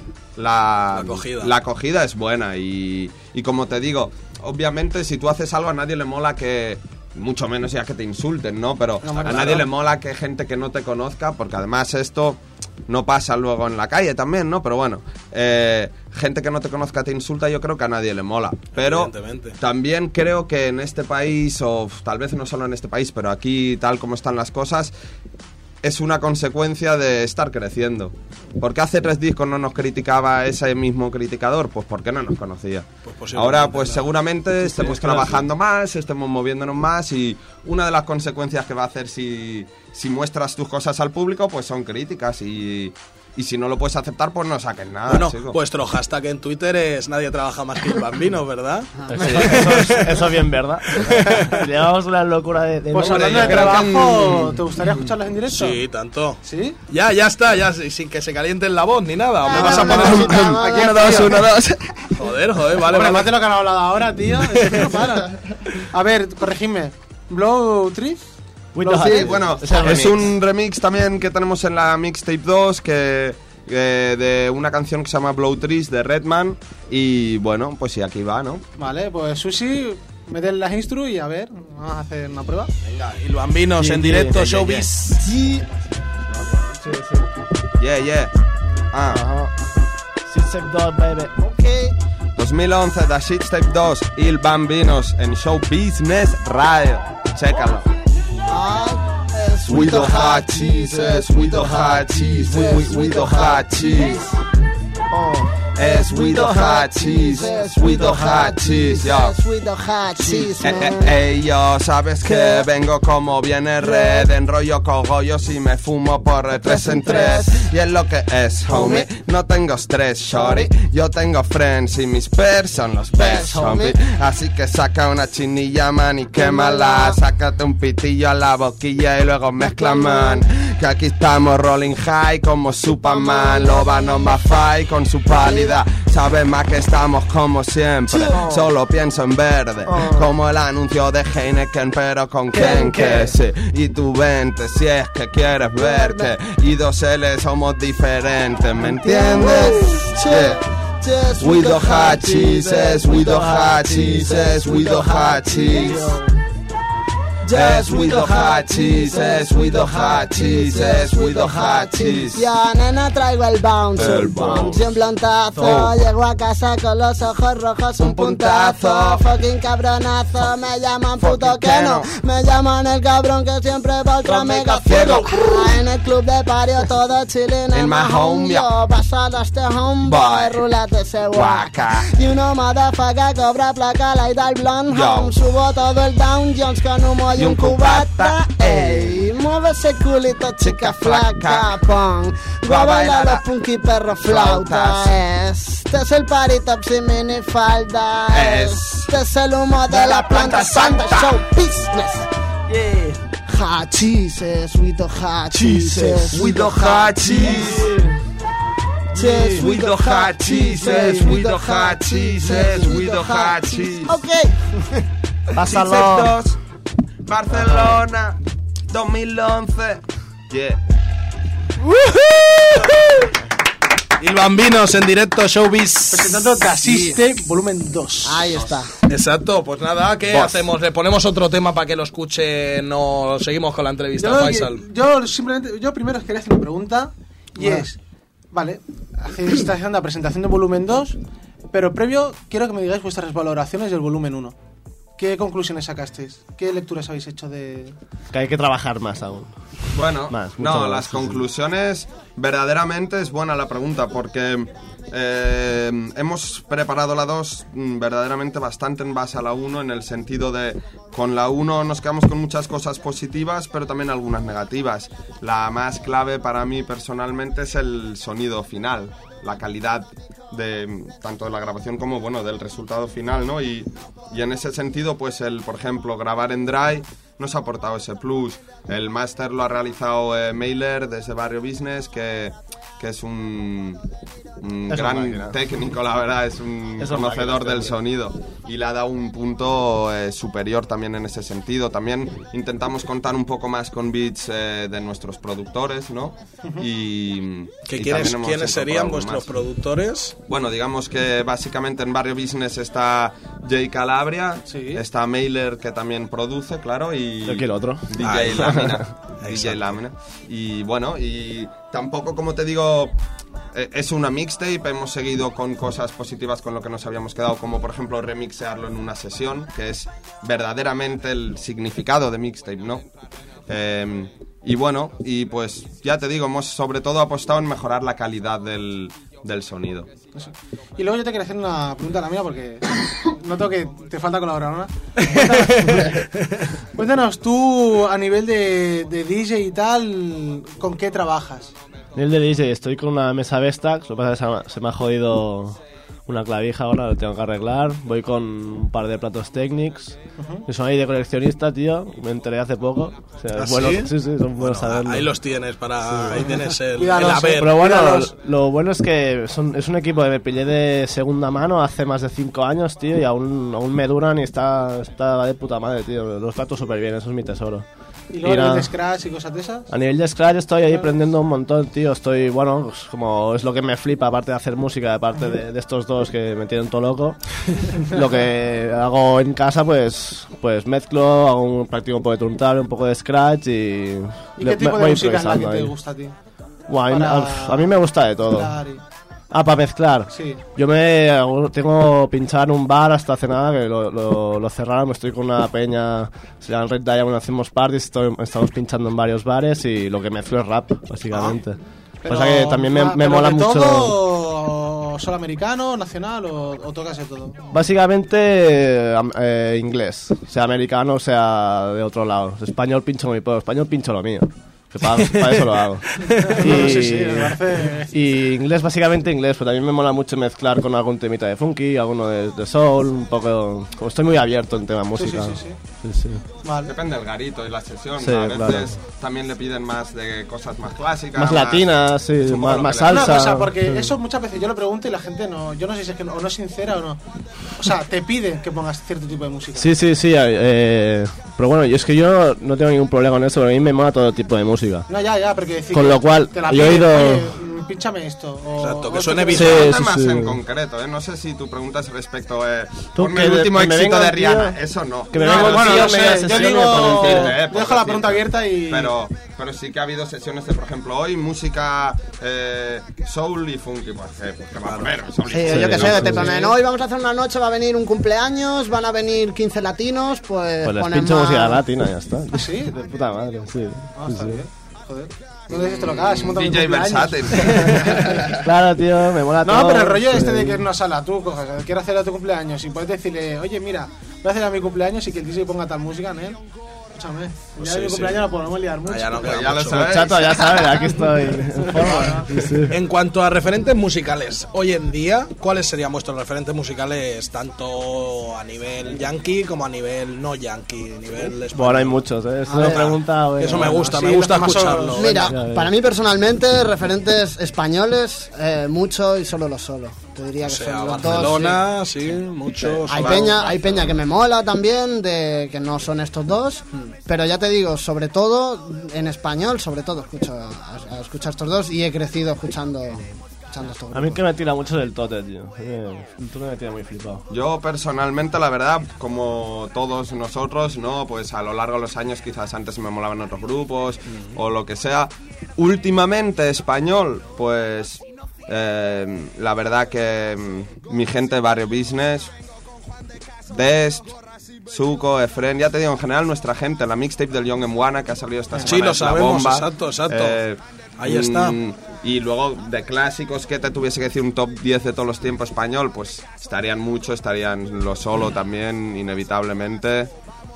la acogida es buena y como te digo, obviamente si tú haces algo a nadie le mola que... Mucho menos ya que te insulten, ¿no? Pero No, a claro. nadie le mola que gente que no te conozca, porque además esto no pasa luego en la calle también, ¿no? Pero bueno, gente que no te conozca te insulta, yo creo que a nadie le mola. Pero Evidentemente. también creo que en este país, o tal vez no solo en este país, pero aquí tal como están las cosas, es una consecuencia de estar creciendo. ¿Por qué hace 3 discos no nos criticaba ese mismo criticador? Pues porque no nos conocía. Pues Ahora, pues claro. seguramente estemos trabajando más, estemos moviéndonos más y una de las consecuencias que va a hacer si muestras tus cosas al público, pues son críticas y si no lo puedes aceptar, pues no saques nada, Bueno, chico. vuestro hashtag en Twitter es nadie trabaja más que el bambino, ¿verdad? Sí, eso es bien verdad. Llevamos una locura de Pues nombre. hablando de yo creo que trabajo, ¿te gustaría escucharlas en directo? Sí, tanto. ¿Sí? Ya está, ya sin que se calienten la voz ni nada. ¿O me Ah, vas a no, poner no, un... no, no, Aquí no, uno, dos, uno, dos. Joder, vale, Hombre, vale. más de lo que han hablado ahora, tío. Es que no para. A ver, corregidme. ¿Blow Trees? With the Sí, Heart. bueno, Es el es remix. un remix también que tenemos en la Mixtape 2 de una canción que se llama Blow Trees de Redman y bueno, pues sí, aquí va, ¿no? Vale, pues Susi, mete las instru y a ver, vamos a hacer una prueba. Venga, y los bambinos en directo, showbiz. Yeah. System Dog, baby. 2011, The Shitstape 2, Il Bambinos en Show Business Radio. Chécalo. We the hot cheese, we the hot cheese, we the hot cheese. Es we the hot cheese, we the hot cheese, yo. With the hot cheese, man. Yo, sabes que vengo como viene red, enrollo cogollos y me fumo por 3 en 3. Y es lo que es, homie, no tengo estrés, shorty. Yo tengo friends y mis pairs son los best, homie. Así que saca una chinilla, man, y quémala. Sácate un pitillo a la boquilla y luego mezcla, man. Que aquí estamos rolling high como Superman. Loba no más fight con su pálida vida. Sabes más que estamos como siempre. Solo pienso en verde, como el anuncio de Heineken, pero con Kenke, sí. Y tú vente si es que quieres verte. Y 2L somos diferentes, ¿me entiendes? Yeah. We don't have cheeses, we don't have cheeses, we don't have cheese. Yes, we don't have cheeses, we don't have cheeses, we don't have cheese. Ya, nena, traigo el bounce. Y un blontazo. Llego a casa con los ojos rojos, un puntazo. Fucking cabronazo. Me llaman puto que no. Me llaman el cabrón que siempre va ultra mega ciego. En el club de pario todo chilling en my home. Yo pasado este homeboy, rulate ese guaca. Y uno motherfucker cobra placa, like that blonde home. Subo todo el Down Jones con humo y un cubata, ey, mueve ese culito chica flaca, pong, va a bailar los punky perro flauta, este es el party top sin minifalda, este es el humo de la planta santa, show business, yeah, hot cheeses, we do hot cheeses, we do hot cheese. Yes, we do hot cheeses, we do hot cheeses, we do hot cheese. Okay. Pásalo. Barcelona 2011. Yeah. Y Bambinos en directo, Showbiz. Presentando Dasiste, volumen 2. Ahí está. Exacto, pues nada, ¿qué hacemos? ¿Le ponemos otro tema para que lo escuchen o seguimos con la entrevista, Faisal? Yo primero os quería hacer una pregunta y es, vale, estáis haciendo la presentación de volumen 2, pero previo quiero que me digáis vuestras valoraciones del volumen 1. ¿Qué conclusiones sacasteis? ¿Qué lecturas habéis hecho de...? Que hay que trabajar más aún. Bueno, más, no, más, las sí, conclusiones, verdaderamente es buena la pregunta, porque hemos preparado la 2 verdaderamente bastante en base a la 1, en el sentido de, con la 1 nos quedamos con muchas cosas positivas, pero también algunas negativas. La más clave para mí personalmente es el sonido final, la calidad de tanto de la grabación como bueno del resultado final, ¿no? Y en ese sentido, pues por ejemplo, grabar en Dry nos ha aportado ese plus. El máster lo ha realizado Mailer desde Barrio Business, que es un gran técnico, la verdad, es un conocedor del sonido y le ha dado un punto superior también en ese sentido. También intentamos contar un poco más con beats de nuestros productores, ¿no? Y ¿quiénes serían vuestros productores? Bueno, digamos que básicamente en Barrio Business está Jay Calabria, está Mailer, que también produce, claro, y aquí el otro DJ Lámina. DJ Lámina. Y bueno, y tampoco, como te digo, es una mixtape. Hemos seguido con cosas positivas con lo que nos habíamos quedado, como por ejemplo remixearlo en una sesión, que es verdaderamente el significado de mixtape, ¿no? Y bueno, y pues ya te digo, hemos sobre todo apostado en mejorar la calidad del sonido. Eso. Y luego yo te quería hacer una pregunta a la mía, porque noto que te falta colaborar, ¿no? Cuéntanos tú, a nivel de DJ y tal, ¿con qué trabajas? A nivel de DJ estoy con una mesa Vestax, lo que pasa es que se me ha jodido una clavija ahora, lo tengo que arreglar. Voy con un par de platos Technics, que son ahí de coleccionista, tío. Me enteré hace poco. O sea, es bueno, sí, son buenos saberlo. Ahí los tienes, ahí tienes el haber. Pero bueno, lo bueno es que es un equipo que me pillé de segunda mano hace más de 5 años, tío, y aún me duran y está de puta madre, tío. Los trato súper bien, eso es mi tesoro. ¿Y luego a nivel de scratch y cosas de esas? A nivel de scratch estoy ahí aprendiendo un montón, tío. Estoy, bueno, pues como es lo que me flipa, aparte de hacer música, aparte de estos dos que me tienen todo loco. Lo que hago en casa, pues mezclo, practico un poco de turntable, un poco de scratch y qué tipo de música es la que te gusta a ti? A mí me gusta de todo. Para mezclar. Sí. Yo tengo pinchado en un bar hasta hace nada, que lo cerraron. Estoy con una peña, se llama Red Diamond, hacemos parties, estamos pinchando en varios bares y lo que mezclo es rap, básicamente. Pasa que también me mola mucho. ¿Todo solo americano, nacional o tocas de todo? Básicamente inglés, sea americano o sea de otro lado. Español pincho muy poco, español pincho lo mío. Que para eso lo hago. Sí, me parece... Y inglés, básicamente inglés, pero también me mola mucho mezclar con algún temita de funky, alguno de soul, un poco... Como estoy muy abierto en tema música. Sí. Vale. Depende del garito y la sesión. Sí, a veces claro. también le piden más de cosas más clásicas. Más latinas, sí, es un poco lo más que le- salsa. Una cosa, porque sí. eso muchas veces yo lo pregunto y la gente no... Yo no sé si es que o no es sincera o no. O sea, te piden que pongas cierto tipo de música. Sí, pero bueno, yo es que yo no tengo ningún problema con eso, porque a mí me mola todo tipo de música. No, ya, porque decir... Con lo cual, te la yo he piden, ido- oye, pínchame esto. Exacto, que o suene esto bien. Sí, Pregunta sí, más sí. en concreto, ¿eh? No sé si tu pregunta es respecto Tú, ponme que el último me éxito venga de un tío- Rihanna, eso no. Que me No, venga un bueno, tío, no sé, me da yo sesión digo... y me pone un decirte, tiro. Dejo la pregunta abierta y... Pero sí que ha habido sesiones de, por ejemplo, hoy música soul y funky, pues que va a poner soul y Sí, funky, yo qué ¿no? sé, te ponen, hoy vamos a hacer una noche, va a venir un cumpleaños, van a venir 15 latinos, pues Pues les ponen pincho más... música latina, ya está. ¿Ah, sí? De puta madre, sí. Ah, está bien. Joder. ¿Dónde dices te lo cagas? DJ versátil. Claro, tío, me mola todo. No, pero el rollo sí. este de que en una sala tú coges, quiero hacer a tu cumpleaños y puedes decirle, oye, mira, voy a hacer a mi cumpleaños y que el DJ ponga tal música, ¿no? Escúchame, ya Sí, de mi sí. cumpleaños no podemos liar mucho. Ya no queda Ya lo mucho. sabes. Chato, ya sabes, aquí estoy. En forma. Sí, sí. En cuanto a referentes musicales, hoy en día, ¿cuáles serían vuestros referentes musicales tanto a nivel yankee como a nivel no yankee, nivel español? Bueno, hay muchos, ¿eh? Es una pregunta... bueno, Eso me gusta, sí, me gusta los famosos- escucharlo. Mira, Ya, ya. para mí personalmente, referentes españoles, mucho y solo los solo. Te diría O que sea, son los Barcelona, sí, muchos. Hay peña que me mola también, de que no son estos dos, pero ya te digo, sobre todo en español, sobre todo escucho a estos dos y he crecido escuchando estos A mí grupos. que me tira mucho del Tote, tío. El Tote me tira muy flipado. Yo personalmente, la verdad, como todos nosotros, ¿no? Pues a lo largo de los años quizás antes me molaban otros grupos o lo que sea. Últimamente español, pues la verdad que mi gente Barrio Business, Dest, Suco, Efren, ya te digo, en general nuestra gente, la mixtape del Young Mwana que ha salido esta semana. Sí, lo es la sabemos, bomba. exacto. Ahí está. Y luego de clásicos que te tuviese que decir un top 10 de todos los tiempos español, pues estarían Lo Solo también, inevitablemente.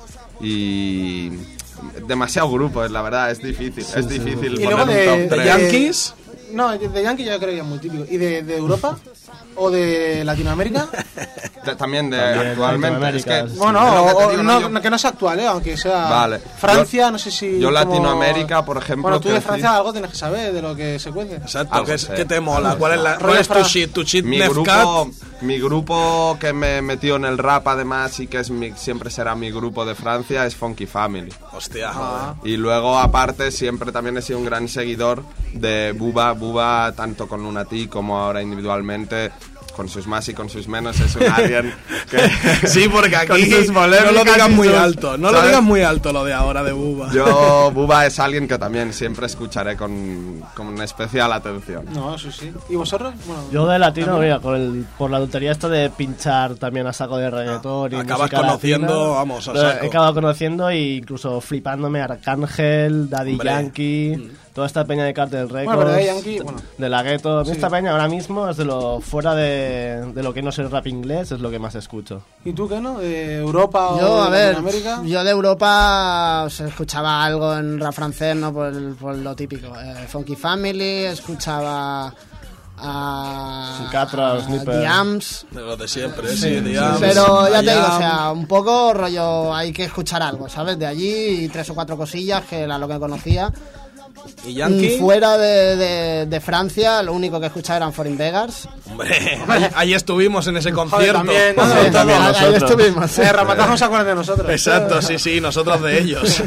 Y demasiado grupos, la verdad, es difícil. Es difícil Y luego poner un top ¿De 3. Yankees? No, de Yankee yo creo que es muy típico. ¿Y de Europa? ¿O de Latinoamérica? También de También, actualmente. Es que, Latinoamérica, sí. Bueno, es lo que te o digo, no, yo- que no sea actual, aunque sea Vale. Francia, Yo- no sé si... yo como- Latinoamérica, por ejemplo, Bueno, tú de crecí- Francia algo tienes que saber de lo que se cuece. Exacto, Algo ¿qué, sé. qué te mola? ¿Cuál es, Rollo tu Fran- shit? ¿Tu shit Mi Nefcat? grupo que me metió en el rap, además, y que es siempre será mi grupo de Francia, es Funky Family. Hostia, Y luego, aparte, siempre también he sido un gran seguidor de Buba. Buba, tanto con Lunati como ahora individualmente, con sus más y con sus menos, es un alien que... Sí, porque con aquí sus no lo polémicas digas y muy sus- alto. No lo ¿sabes? digas muy alto lo de ahora de Buba. Buba es alguien que también siempre escucharé con especial atención. No, eso sí. ¿Y vosotros? Bueno, Yo de latino, mira, por la tontería esta de pinchar también a saco de reggaetón y Acabas música conociendo, latina, vamos, a lo saco. He acabado conociendo e incluso flipándome Arcángel, Daddy Hombre. Yankee, toda esta peña de Cartel Records, pero Daddy Yankee, bueno. de la Ghetto. A mí Sí. esta peña ahora mismo es de lo fuera de lo que no es el rap inglés, es lo que más escucho. ¿y tú qué, no? ¿De Europa Yo, o a de ver, Latinoamérica? yo de Europa se escuchaba algo en rap francés, ¿no? Por lo típico. Funky Family, escuchaba a... Psiquiatra, Sniper. Diams. De lo de siempre, sí, digamos. Pero ya te digo, Ayam. o sea, un poco rollo, hay que escuchar algo, ¿sabes? De allí y 3 o 4 cosillas que era lo que conocía. ¿Y Yankee? Fuera de Francia, lo único que escuchaba eran Foreign Beggars. Hombre, ahí estuvimos en ese Joder, concierto. también, ¿no? Sí, Todo. también Ahí nosotros. estuvimos. Ramataz se acuerda de nosotros. Exacto, sí, nosotros de ellos.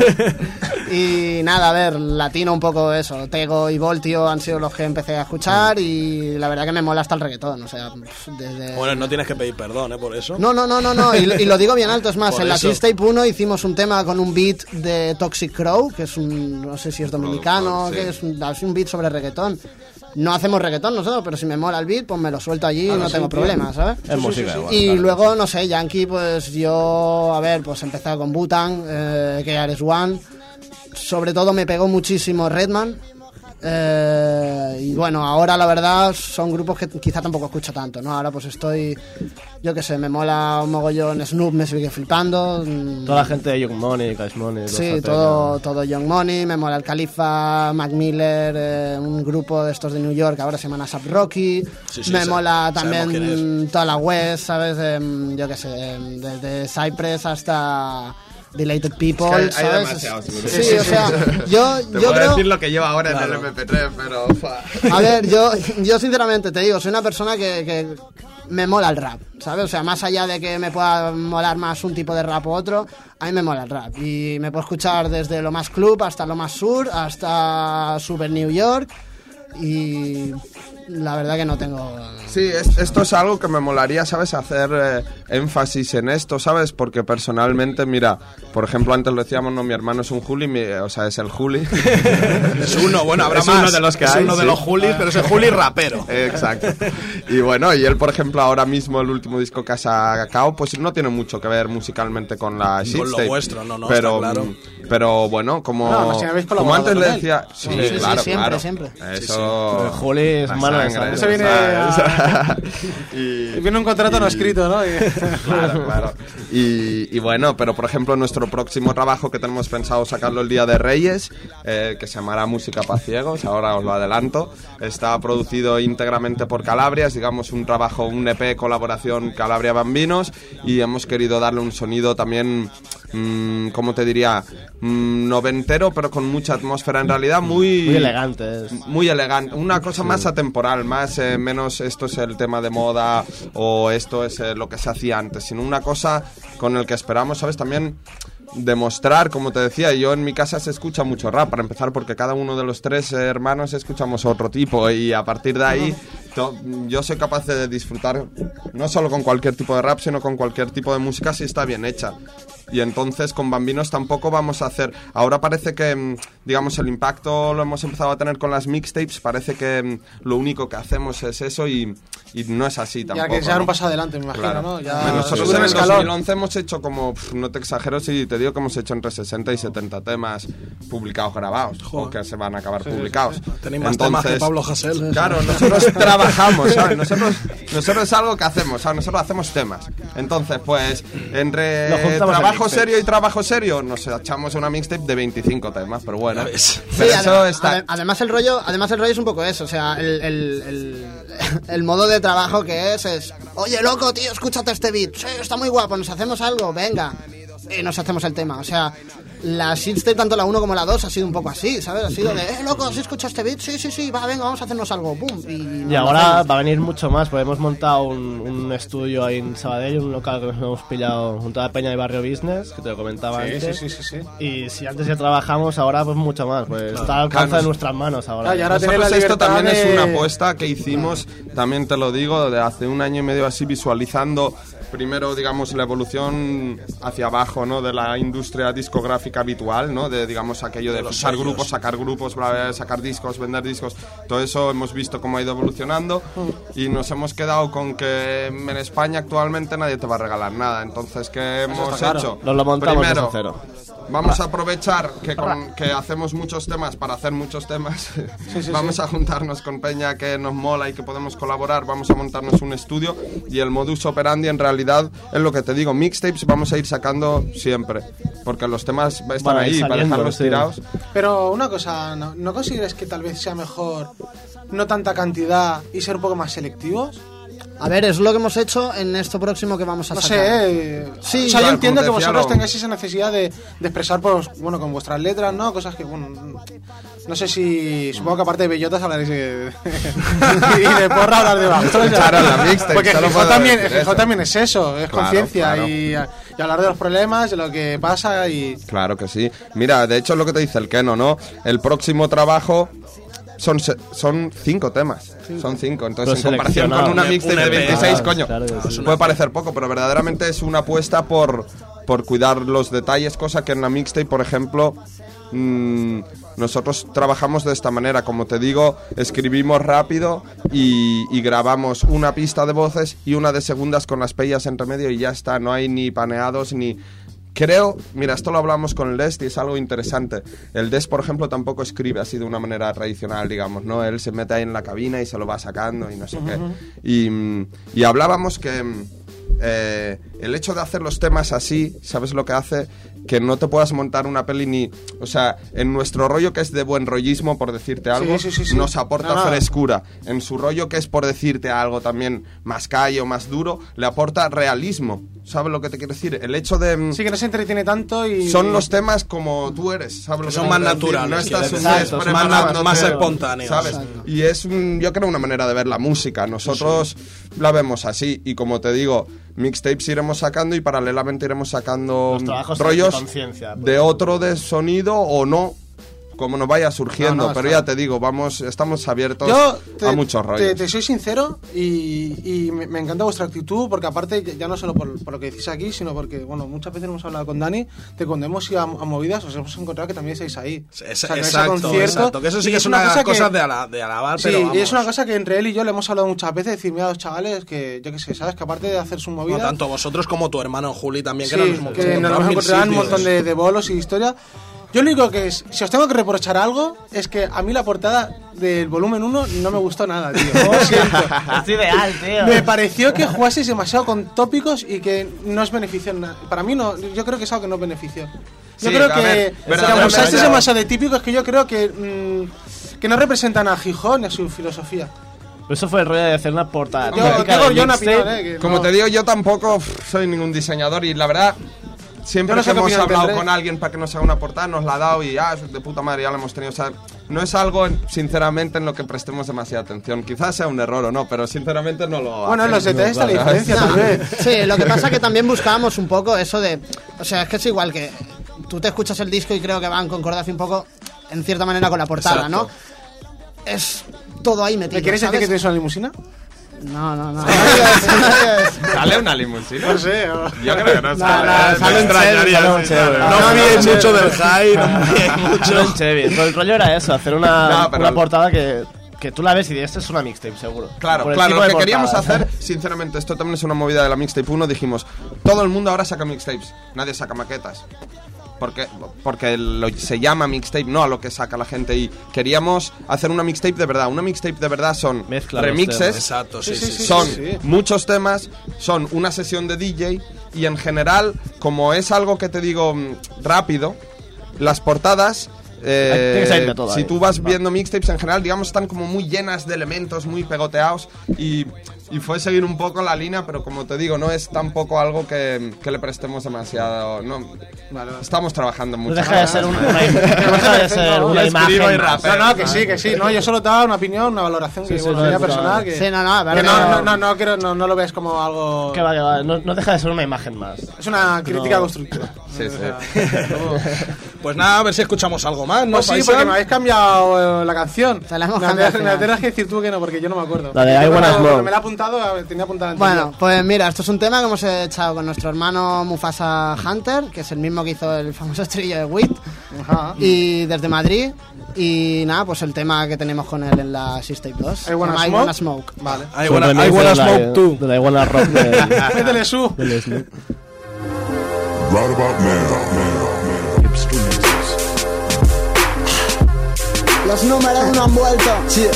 Y nada, a ver, latino un poco eso. Tego y Voltio han sido los que empecé a escuchar y la verdad que me mola hasta el reggaetón. O sea, desde... Bueno, no tienes que pedir perdón, por eso. No. Y lo digo bien alto. Es más, Por en la eso. Sixtape 1 hicimos un tema con un beat de Toxic Crow, que es un, no sé si es dominicano, Productor, sí. que es un beat sobre reggaetón. No hacemos reggaetón nosotros, pero si me mola el beat, pues me lo suelto allí y no tengo problema, ¿sabes? Es música igual. Y claro. luego, no sé, Yankee, pues yo, a ver, pues empecé con Wu-Tang, KRS-One. Sobre todo me pegó muchísimo Redman. Y bueno, ahora la verdad son grupos que quizá tampoco escucho tanto, ¿no? Ahora pues estoy, yo qué sé, me mola un mogollón Snoop, me sigue flipando. Toda la gente de Young Money, Cash Money. Sí, todo Young Money, me mola el Khalifa, Mac Miller, un grupo de estos de New York, ahora se llaman ASAP Rocky. Me mola también toda la West, ¿sabes? Yo qué sé, desde Cypress hasta Delated People, hay ¿sabes? demasiados, sí, o sea, yo puedo creo... decir lo que llevo ahora en el MP3, pero... A ver, yo sinceramente te digo, soy una persona que me mola el rap, ¿sabes? O sea, más allá de que me pueda molar más un tipo de rap u otro, a mí me mola el rap. Y me puedo escuchar desde lo más club hasta lo más sur, hasta Super New York. Y la verdad que no tengo... Sí, esto es algo que me molaría, ¿sabes? Hacer énfasis en esto, ¿sabes? Porque personalmente, mira, por ejemplo, antes lo decíamos, no, mi hermano es un Juli, o sea, es el Juli. Es uno, bueno, habrá es más. Uno de los que es hay, uno de sí. los Julis, pero es el Juli rapero. Exacto. Y bueno, y él, por ejemplo, ahora mismo el último disco que ha sacado, pues no tiene mucho que ver musicalmente con la Con shitstape. lo vuestro, no, pero, está claro. Pero bueno, como, No, si habéis como colaborado antes le con él. decía... Sí, claro, siempre, claro. siempre. Eso... Juli es la mano de sangre, sangre. Eso viene ¿sabes? Y viene un contrato no escrito, ¿no? Claro. Y bueno, pero por ejemplo nuestro próximo trabajo que tenemos pensado sacarlo el Día de Reyes, que se llamará Música para Ciegos, ahora os lo adelanto, está producido íntegramente por Calabrias, digamos un trabajo, un EP colaboración Calabria Bambinos, y hemos querido darle un sonido también, ¿cómo te diría? Noventero, pero con mucha atmósfera, en realidad Muy elegante. muy elegante, una cosa más atemporal, más menos esto es el tema de moda o esto es lo que se hacía antes, sino una cosa con el que esperamos, ¿sabes? También demostrar, como te decía, yo en mi casa se escucha mucho rap, para empezar, porque cada uno de los tres hermanos escuchamos otro tipo, y a partir de ahí yo soy capaz de disfrutar no solo con cualquier tipo de rap, sino con cualquier tipo de música si está bien hecha. Y entonces con Bambinos tampoco vamos a hacer... Ahora parece que, digamos, el impacto lo hemos empezado a tener con las mixtapes, parece que lo único que hacemos es eso, y no es así tampoco. Ya que ya ¿no? un paso adelante, me imagino, Claro. ¿no? Ya Nosotros subir en un el escalón. 2011 hemos hecho como, no te exagero si te digo que hemos hecho entre 60 y 70 temas publicados, grabados, o que se van a acabar publicados. Tenéis más temas que Pablo Hasél. Claro, nosotros trabajamos, ¿sabes? Nosotros es algo que hacemos, ¿sabes? Nosotros hacemos temas. Entonces, pues, entre Nos juntamos en trabajo mixtapes. serio y trabajo serio, nos echamos una mixtape de 25 temas, pero bueno. Ya ves. Pero Sí, eso está... además el rollo es un poco eso, o sea, el modo de trabajo que es, oye loco, tío, escúchate este beat, sí, está muy guapo, nos hacemos algo, venga, y nos hacemos el tema, o sea, la shitstape, tanto la 1 como la 2, ha sido un poco así, ¿sabes? Ha sido de, loco, ¿has escuchado este beat? Sí, va, venga, vamos a hacernos algo, pum. Y ahora va a venir mucho más, porque hemos montado un estudio ahí en Sabadell, un local que nos hemos pillado junto a la Peña de Barrio Business, que te lo comentaba antes. Sí. Y si antes ya trabajamos, ahora pues mucho más, pues está al alcance de nuestras manos ahora. Y ahora tener Nosotros la esto libertad también es de- una apuesta que hicimos, también te lo digo, de hace un año y medio así, visualizando primero, digamos, la evolución hacia abajo, ¿no? De la industria discográfica habitual, ¿no? De, digamos, aquello de los fichar sellos. grupos, sacar grupos, sacar discos, vender discos, todo eso hemos visto cómo ha ido evolucionando, y nos hemos quedado con que en España actualmente nadie te va a regalar nada. Entonces, ¿qué hemos está claro. hecho? Nos lo montamos Primero, desde cero. vamos a aprovechar que hacemos muchos temas para hacer muchos temas. Vamos a juntarnos con peña que nos mola y que podemos colaborar. Vamos a montarnos un estudio, y el modus operandi en realidad es lo que te digo. Mixtapes vamos a ir sacando siempre, porque los temas están Van a ir ahí para saliendo, dejarlos sí. tirados. Pero una cosa, ¿no consideras que tal vez sea mejor no tanta cantidad y ser un poco más selectivos? A ver, es lo que hemos hecho en esto próximo que vamos a No sacar. sé, Sí, o sea, claro, yo entiendo como que te decía, vosotros lo- tengáis esa necesidad de expresar, pues, bueno, con vuestras letras, ¿no? Cosas que, bueno, no sé si... Supongo que aparte de bellotas hablaréis de... y de porra hablar de bajos. Claro, la mixtape, Porque solo Gijón puedo también, decir Gijón eso. también es eso, es Claro, conciencia claro. y hablar de los problemas, de lo que pasa y... Claro que sí. Mira, de hecho es lo que te dice el Keno, ¿no? El próximo trabajo son 5 temas. Son 5. Entonces, Pero en comparación con seleccionado. una mixtape de Un EP, 26, claro, coño, claro que sí. puede parecer poco, pero verdaderamente es una apuesta por cuidar los detalles, cosa que en la mixtape, por ejemplo, nosotros trabajamos de esta manera. Como te digo, escribimos rápido y grabamos una pista de voces y una de segundas con las pellas entre medio, y ya está. No hay ni paneados ni... creo, mira, esto lo hablamos con el Dest y es algo interesante. El Dest, por ejemplo, tampoco escribe así de una manera tradicional, digamos, ¿no? Él se mete ahí en la cabina y se lo va sacando y no sé qué. Y hablábamos que el hecho de hacer los temas así, ¿sabes lo que hace? Que no te puedas montar una peli ni... O sea, en nuestro rollo que es de buen rollismo, por decirte algo, sí. nos aporta frescura. En su rollo que es por decirte algo también más calle o más duro, le aporta realismo. ¿Sabes lo que te quiero decir? El hecho de... Sí, que no se entretiene tanto y... Son los temas como tú eres, ¿sabes? Que son más naturales. No estás un Exacto, mes son preparándote, más espontáneos. ¿sabes? Y es, yo creo, una manera de ver la música. Nosotros la vemos así y como te digo, mixtapes iremos sacando y paralelamente iremos sacando rollos de otro de sonido o no, como nos vaya surgiendo, pero ya te digo, estamos abiertos a muchos rollos. Te soy sincero y me encanta vuestra actitud, porque aparte, ya no solo por lo que decís aquí, sino porque, bueno, muchas veces hemos hablado con Dani, de cuando hemos ido a movidas, os hemos encontrado que también estáis ahí. Exacto, que eso sí que es una cosa de alabar, sí, pero vamos. Y es una cosa que entre él y yo le hemos hablado muchas veces, decir, mira, los chavales, que yo qué sé, ¿sabes? Que aparte de hacer sus movidas... No, tanto vosotros como tu hermano Juli también, sí, que nos hemos encontrado un montón de bolos y historia. Yo lo único que es, si os tengo que reprochar algo, es que a mí la portada del volumen 1 no me gustó nada, tío. Lo siento. Es ideal, tío. Me pareció que jugaseis demasiado con tópicos y que no os benefició en nada. Para mí no, yo creo que es algo que no os benefició. Yo creo que abusasteis demasiado de típicos que yo creo que no representan a Gijón ni a su filosofía. Eso fue el rollo de hacer una portada. Yo una opinión, Como te digo, yo tampoco soy ningún diseñador y la verdad... Siempre que hemos hablado con alguien para que nos haga una portada, nos la ha dado y es de puta madre, ya la hemos tenido. O sea, no es algo, sinceramente, en lo que prestemos demasiada atención. Quizás sea un error o no, pero sinceramente no lo Bueno, en los detalles está la diferencia también. Sí, lo que pasa es que también buscábamos un poco eso de... O sea, es que es igual que tú te escuchas el disco y creo que va en concordancia un poco, en cierta manera, con la portada, ¿no? Es todo ahí metido. ¿Me quieres decir que tienes una limusina? No. ¿Sale una limusina? No sé. Yo creo que no sale un Chevy. No fíes mucho del high, no fíes mucho. Pero el rollo era eso, hacer una portada que tú la ves y esta es una mixtape, seguro. Claro, lo que queríamos hacer, sinceramente, esto también es una movida de la mixtape 1, dijimos, todo el mundo ahora saca mixtapes, nadie saca maquetas. Porque se llama mixtape, no a lo que saca la gente. Y queríamos hacer una mixtape de verdad. Una mixtape de verdad son remixes. Exacto, son muchos temas, son una sesión de DJ. Y en general, como es algo que te digo rápido, las portadas... si tú vas viendo mixtapes en general, digamos, están como muy llenas de elementos, muy pegoteados y fue seguir un poco la línea, pero como te digo, no es tampoco algo que le prestemos demasiado. No, estamos trabajando mucho. No deja de ser una imagen. No, que sí. No, yo solo te daba una opinión, una valoración que sería personal. Sí, no lo ves como algo. Que va. No deja de ser una imagen más. Es una crítica constructiva. Sí. Pues nada, a ver si escuchamos algo más, ¿no? Pues sí, porque me habéis cambiado la canción. Te la hemos cambiado. Me tendrás que decir tú que no, porque yo no me acuerdo. La de I Wanna Smoke. Me la he apuntado, tenía apuntada. Bueno, pues mira, esto es un tema que hemos echado con nuestro hermano Mufasa Hunter, que es el mismo que hizo el famoso estribillo de Wit, y desde Madrid. Y nada, pues el tema que tenemos con él en la Mixtape 2. I Wanna Smoke. Vale. I Wanna Smoke too. De la I Wanna Rock. Métele su. Right about now. Los números uno han vuelto.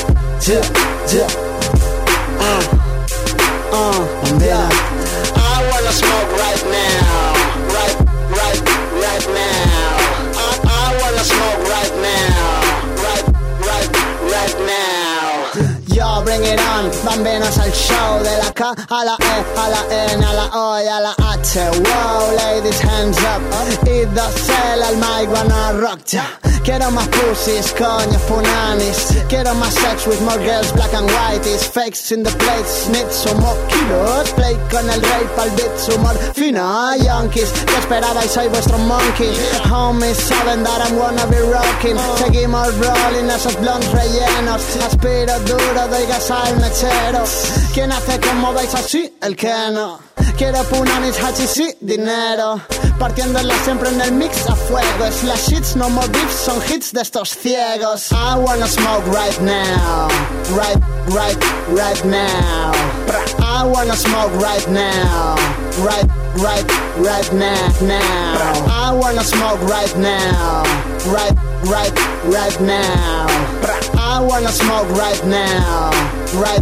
Yeah. I wanna smoke right now. Right now. I wanna smoke right now. Right now. Yo, bring it on, bambinos al show. De la K a la E, a la N, a la O y a la H. Wow, ladies, hands up. Y dos L al mic, wanna rock ya. Quiero más pussies, coño, punanis. Quiero más sex with more girls, black and white. Is fakes in the plates, need some more kilos. Play con el rey pa'l beat, humor fino. Yonkis, que esperabais, soy vuestro monkey. Homies saben that I'm wanna be rocking. Seguimos rolling esos blondes rellenos. Aspiro duro, doy gas al mechero. ¿Quién hace como veis así? El que no. Quiero punanis, hachís y dinero, partiéndola siempre en el mix a fuego. Slash hits, no more beefs, son hits de estos ciegos. I wanna smoke right now, right now. I wanna smoke right now, right now. I wanna smoke right now, right now. I wanna smoke right now, right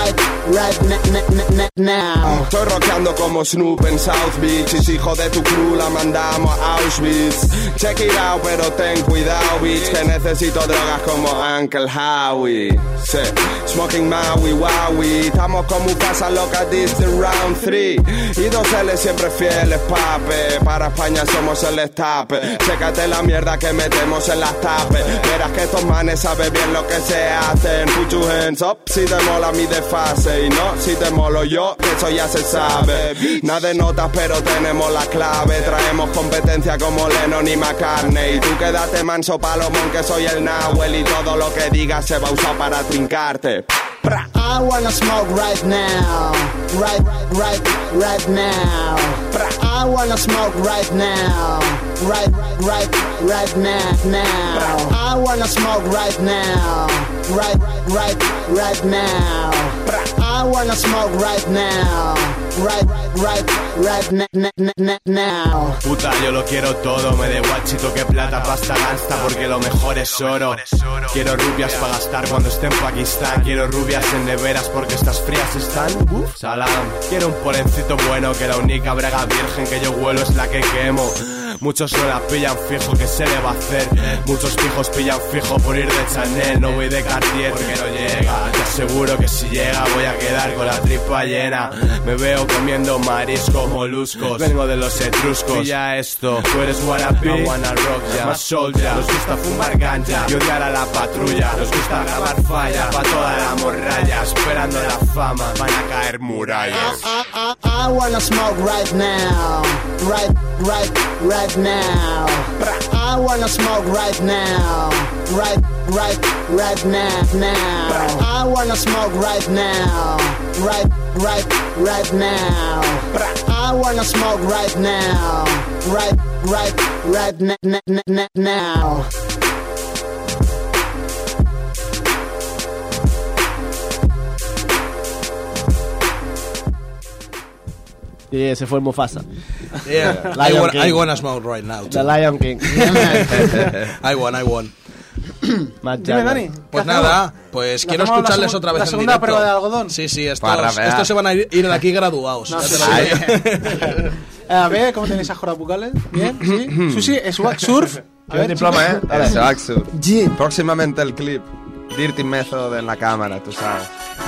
now. Estoy rockeando como Snoop en South Beach. Y si hijo de tu crew la mandamos a Auschwitz. Check it out, pero ten cuidado, bitch, que necesito drogas como Uncle Howie. Sí, smoking Maui, Wowie. Estamos como Mufasa, loca, this the round 3. Y 2L siempre fieles, pape. Para España somos el estape. Chécate la mierda que metemos en las tapes. Verás que estos manes saben bien lo que se hacen. Put your hands up si te mola mi desfase. Y no, si te molo yo, que eso ya se sabe. Nada de notas, pero tenemos la clave. Traemos competencia como Lennon y McCartney. Y tú quédate manso palomón, que soy el Nahuel. Y todo lo que digas se va a usar para trincarte. I wanna smoke right now, right now. I wanna smoke right now, right now. I wanna smoke right now, right now. I wanna smoke right now, right now. Puta, yo lo quiero todo, me da igual chito que plata, pasta, gasta, porque lo mejor es oro. Quiero rubias para gastar cuando esté en Pakistán. Quiero rubias en neveras porque estas frías están. Salam. Quiero un polencito bueno, que la única brega virgen que yo huelo es la que quemo. Muchos no la pillan fijo, ¿qué se le va a hacer? Muchos fijos pillan fijo por ir de Chanel. No voy de Cartier porque no llega. Te aseguro que si llega voy a quedar con la tripa llena. Me veo comiendo mariscos, moluscos. Vengo de los etruscos. Pilla esto, tú eres wannabe, I wanna rock ya. Más soldier, nos gusta fumar ganja y odiar a la patrulla. Nos gusta grabar falla pa' toda la morralla. Esperando la fama, van a caer murallas. I wanna smoke right now, right now. I wanna smoke right now, right now. I wanna smoke right now, right now. I wanna smoke right now, right now. Y ese fue Mufasa. Yeah, I wanna smoke right now. The Lion King. I won. Dime, Dani. Pues nada, pues quiero escucharles otra vez la en segunda directo. prueba de algodón. Sí, estos se van a ir de aquí graduados. No, ya te lo digo yo. A ver, ¿cómo tenéis a joras bucales? ¿Bien? ¿Sí? Susi, swag surf. A ver, diploma, ¿eh? Dale. Swag surf. Próximamente el clip. Dirty Method en la cámara, tú sabes.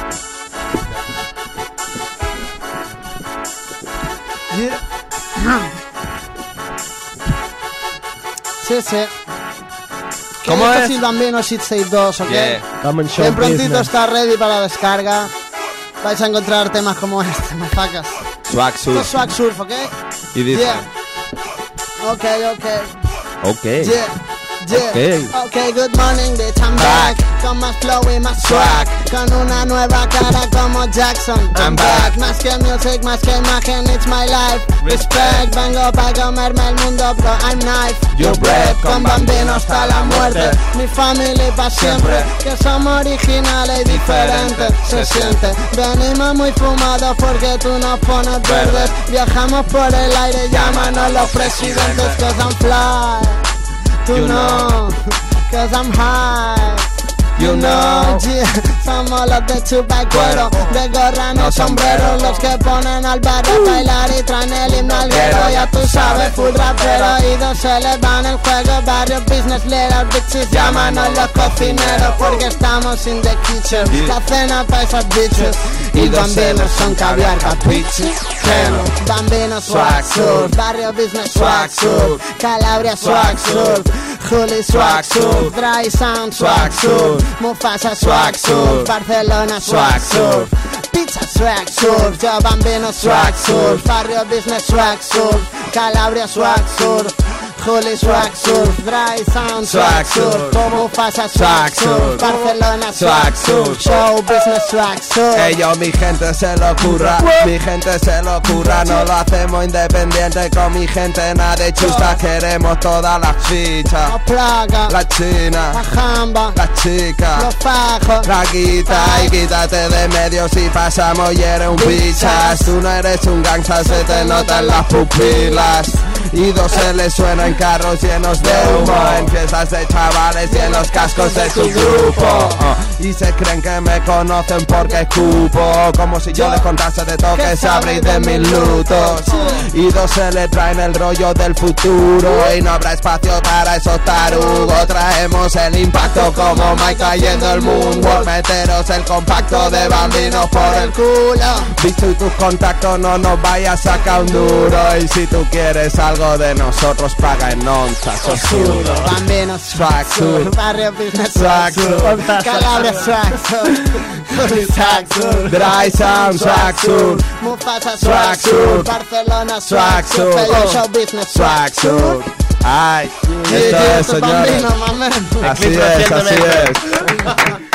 Sí. ¿Cómo es? El Bambino Shit 62, ¿ok? Yeah. Bien prontito está ready para descarga. Vais a encontrar temas como este, mafacas. Swag Esto es surf. Swag Surf, ¿ok? Y dice. Yeah. Ok. Okay. Okay, good morning, bitch, I'm back. Con más flow y más swag. Con una nueva cara como Jackson. I'm back. Más que music, más que imagen, it's my life. Respect, vengo pa' comerme el mundo, bro, I'm knife. You bread, con Bambino hasta la muerte. Mi family pa' siempre. Que somos originales y diferentes. Se siente. Venimos muy fumados porque tú nos pones verdes. Viajamos por el aire, llámanos los presidentes. Cause I'm fly. You know, cause I'm high. You know, yeah. Somos los de chupa y cuero, de gorra no sombrero. Los que ponen al barrio a bailar y traen el himno al guero. Ya tú sabes, full rapero, y 2L van el juego. Barrio business, little bitches, llámanos los cocineros. Porque estamos in the kitchen, la cena pa' esas bitches. Y Bambinos son caviar pa' bitches. Bambino swag surf, barrio business swag surf, Calabria swag surf, Juli swag surf, Dry Sound swag surf, Mufasa swag surf, Barcelona swag surf, Pizza swag surf, yo Bambino swag surf, barrio business swag surf, Calabria swag surf, Holy Swag Surf, Dry Sound Swag Surf, Mufasa Swag Surf, Barcelona Swag Surf, Show Business Swag Surf. Ellos, mi gente se lo curra, mi gente se lo curra, no lo hacemos independiente, con mi gente nada de chusta, queremos todas las fichas, La plaga, la china, la jamba, la chica, los fajos, la guita y quítate de medio si pasamos y eres un pichas. Tú no eres un gangsta, se te notan las pupilas. Y dos se les suena en carros llenos de humo, en fiestas de chavales y en los cascos de tu grupo. Y se creen que me conocen porque escupo, como si yo les contase de todo que sabré de mis lutos. Y dos se le traen el rollo del futuro y no habrá espacio para esos tarugos. Traemos el impacto como Mike cayendo el moonwalk. Meteros el compacto de bambinos por el culo. Visto y tus contactos no nos vayas a sacar un duro. Y si tú quieres algo de nosotros paga en onzas oscuro. Bambinos Swag Surf, Barrio Business Swag Swag Surf, Calabria Swag Surf, Swag Surf, Dry Sound Swag Surf, Mufasa Swag Swag Surf, Surf, Barcelona Swag Swag Surf, Surf, Show Business Swag Surf. Ay, esto es, señores. Así es, así es.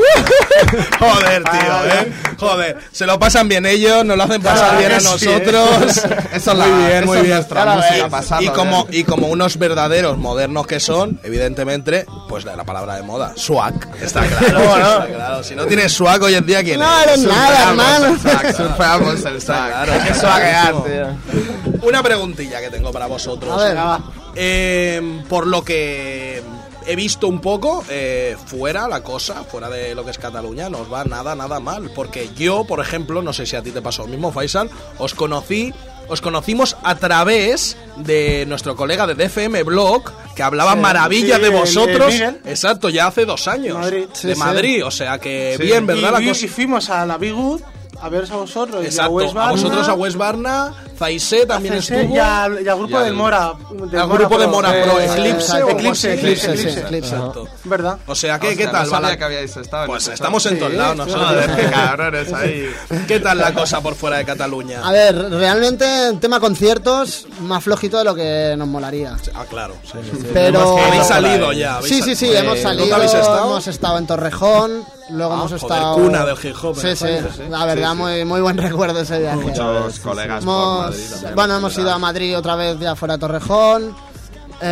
Joder, tío, Joder, se lo pasan bien ellos, nos lo hacen pasar bien a nosotros. Eso muy bien, muy bien. nuestra música, pasarlo Y como unos verdaderos modernos que son, evidentemente, pues la palabra de moda, swag. Está claro, está claro. Si no tienes swag hoy en día, ¿quién No es? eres nada, hermano. Surfeamos el swag. Claro, Hay que swaggear, tío. Una preguntilla que tengo para vosotros. A ver, va. Por lo que he visto un poco, fuera de lo que es Cataluña, no os va nada mal. Porque yo, por ejemplo, no sé si a ti te pasó lo mismo, Faisal, os conocimos a través de nuestro colega de DFM Blog, que hablaba maravillas de vosotros. Exacto, ya hace 2 años. Madrid. Madrid, o sea que bien, ¿verdad? La cosa. Y fuimos a la Big Wood a veros a vosotros. Exacto, y a vosotros a West Barna, Zaisé también estuvo. Y al grupo del Mora. Al grupo de Mora Pro, Eclipse. Eclipse. Exacto. ¿Verdad? O sea, ¿qué tal? No sabía que habíais estado. Pues estamos en todos lados nosotros. Cabrones ahí. ¿Qué tal la cosa por fuera de Cataluña? A ver, realmente en tema conciertos, más flojito de lo que nos molaría. Ah, claro. Pero Habéis salido ya. Sí, hemos salido. ¿Dónde habéis estado? Hemos estado en Torrejón, luego hemos estado. Cuna del hip hop. Sí. La verdad, muy buen recuerdo ese viaje. Muchos colegas por Madrid también. Bueno, hemos ido a Madrid otra vez ya fuera de Torrejón. Y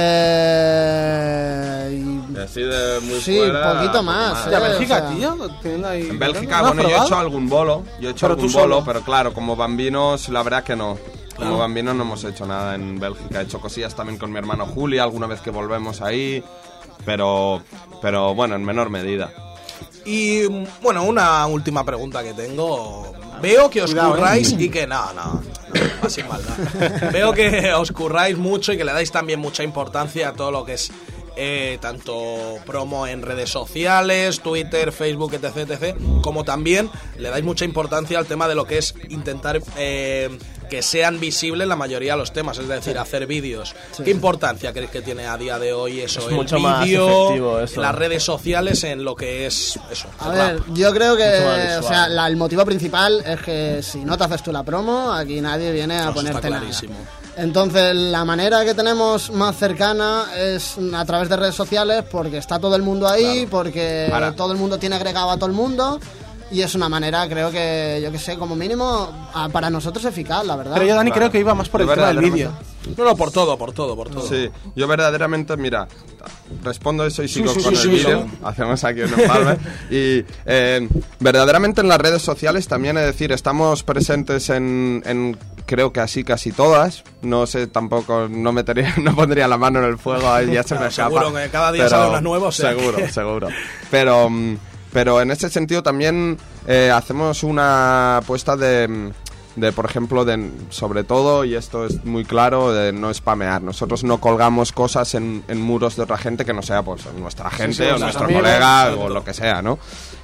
así de muy Sí, fuera, poquito más. ¿Y a Bélgica, tío? Ahí... En Bélgica, ¿No has bueno, yo he probado? hecho algún bolo. Pero tú solo. Pero claro, como bambinos, la verdad que no. Como bambinos no hemos hecho nada en Bélgica. He hecho cosillas también con mi hermano Juli, alguna vez que volvemos ahí. Pero bueno, en menor medida. Y bueno, una última pregunta que tengo. Veo que os curráis y que no, así maldad. Veo que os curráis mucho y que le dais también mucha importancia a todo lo que es tanto promo en redes sociales, Twitter, Facebook, etc, como también le dais mucha importancia al tema de lo que es intentar que sean visibles la mayoría de los temas, es decir, hacer vídeos. Sí. ¿Qué importancia creéis que tiene a día de hoy eso? Es el mucho más vídeo, efectivo eso. las redes sociales en lo que es eso. A ver, yo creo que visual. o sea, el motivo principal es que si no te haces tú la promo, aquí nadie viene a Eso ponerte está nada. clarísimo. Entonces, la manera que tenemos más cercana es a través de redes sociales, porque está todo el mundo ahí, porque todo el mundo tiene agregado a todo el mundo. Y es una manera, creo que, yo que sé, como mínimo, para nosotros eficaz, la verdad. Pero yo, Dani, creo que iba más por el tema del vídeo. No, por todo. Sí, yo verdaderamente, mira, respondo eso y sigo con el sí, vídeo. Hacemos aquí un empalme. Y verdaderamente en las redes sociales también, es decir, estamos presentes en creo que así casi todas. No sé, tampoco, no pondría la mano en el fuego, ahí ya se me escapa. Seguro que cada día sale una nueva, o sea Seguro. Pero en ese sentido también hacemos una apuesta de por ejemplo, sobre todo, y esto es muy claro, de no spamear. Nosotros no colgamos cosas en muros de otra gente que no sea pues nuestra gente o nuestro colega o lo que sea, ¿no?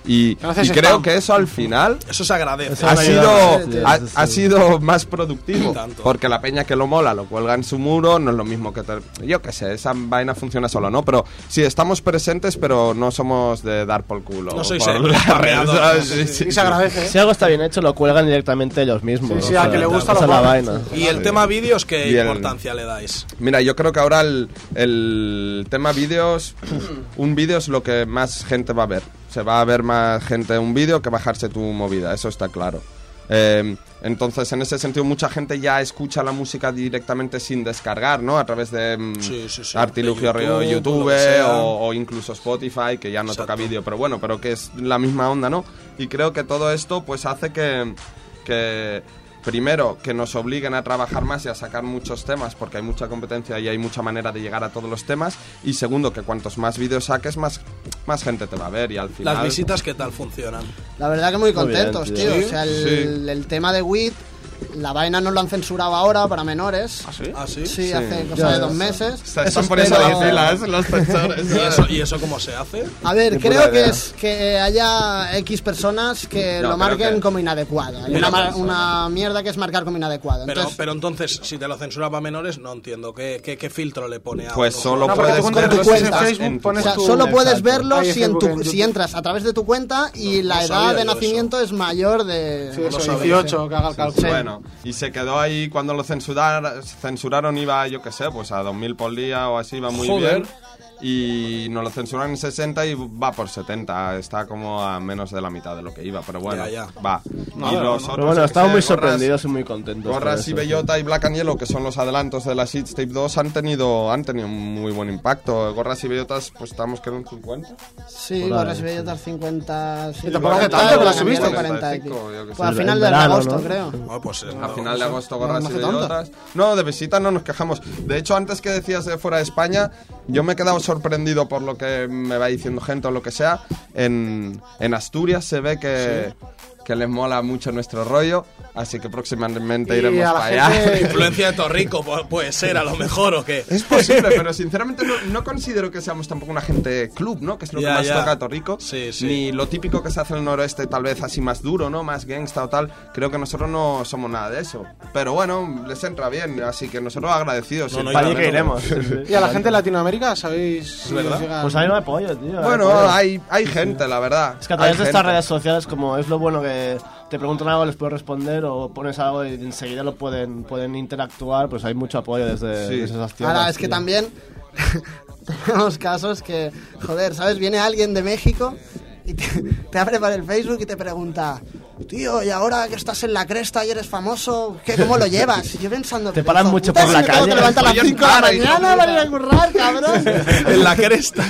Y creo que eso al final eso se agradece. Ha sido más productivo. Porque la peña que lo mola lo cuelga en su muro, no es lo mismo que... yo qué sé, esa vaina funciona sola, ¿no? Pero sí, estamos presentes, pero no somos de dar por culo. No sois por las redes. Y se agradece. Si algo está bien hecho, lo cuelgan directamente ellos mismos. Sí, a que le gusta la vaina. Y el tema vídeos, ¿qué importancia le dais? Mira, yo creo que ahora el tema vídeos, un vídeo es lo que más gente va a ver. Se va a ver más gente un vídeo que bajarse tu movida, eso está claro. Entonces, en ese sentido, mucha gente ya escucha la música directamente sin descargar, ¿no? A través de artilugio de YouTube o incluso Spotify, que ya no toca vídeo, pero bueno, pero que es la misma onda, ¿no? Y creo que todo esto pues hace que primero, que nos obliguen a trabajar más y a sacar muchos temas, porque hay mucha competencia y hay mucha manera de llegar a todos los temas. Y segundo, que cuantos más vídeos saques, más gente te va a ver. Y al final... ¿Las visitas qué tal funcionan? La verdad que muy contentos, tío. ¿Sí? O sea, el tema de WIT, la vaina no lo han censurado ahora para menores. ¿Ah, sí? ¿Ah, sí? Sí, hace cosa de 2 meses. Están poniendo las filas los censores. ¿Y eso cómo se hace? A ver, creo que es que haya X personas que lo marquen como inadecuado. Hay una mierda que es marcar como inadecuado. Pero entonces, si te lo censura para menores, no entiendo. ¿Qué filtro le pone a Pues solo puedes verlo solo puedes verlo si entras a través de tu cuenta y la edad de nacimiento es mayor de 18, que haga el cálculo. Bueno, y se quedó ahí cuando lo censuraron, iba, yo qué sé, pues a 2.000 por día o así, iba muy bien. Y nos lo censuran en 60 y va por 70. Está como a menos de la mitad de lo que iba, pero bueno, va. Y los otros, pero bueno, estamos muy sorprendidos y muy contentos. Gorras y Bellota y Black and Yellow, que son los adelantos de la Seeds Tape 2, han tenido un muy buen impacto. Gorras y Bellotas, pues estamos que en un 50. Sí, Gorras y Bellotas 50. Sí, ¿Y tampoco hace tanto que la subiste? 45, pues al final de agosto, creo. Pues a final de agosto, Gorras y Bellotas. No, de visita no nos quejamos. De hecho, antes que decías de fuera de España, yo me he quedado sorprendido por lo que me va diciendo gente o lo que sea. En Asturias se ve que les mola mucho nuestro rollo, así que próximamente iremos para allá. Influencia de Torrico puede ser, a lo mejor, ¿o qué? Es posible, pero sinceramente no considero que seamos tampoco una gente club, ¿no? Que es lo que más toca a Torrico. Sí. Ni lo típico que se hace en el noroeste, tal vez así más duro, ¿no? Más gangsta o tal. Creo que nosotros no somos nada de eso. Pero bueno, les entra bien, así que nosotros agradecidos. Para que iremos. ¿Y a la gente de Latinoamérica sabéis si verdad? llegan? Pues ahí no hay pollo, tío. Bueno, hay gente, la verdad. Es que a través de estas redes sociales, como es lo bueno que te preguntan algo, les puedes responder, o pones algo y enseguida lo pueden interactuar, pues hay mucho apoyo desde esas tierras. Ahora, es que también tenemos casos que, joder, ¿sabes? Viene alguien de México y te abre para el Facebook y te pregunta: tío, y ahora que estás en la cresta y eres famoso, ¿cómo lo llevas? Y yo pensando... Te paran mucho por la calle. Te levantas a las 5 de la mañana para ir a currar, cabrón. En la cresta.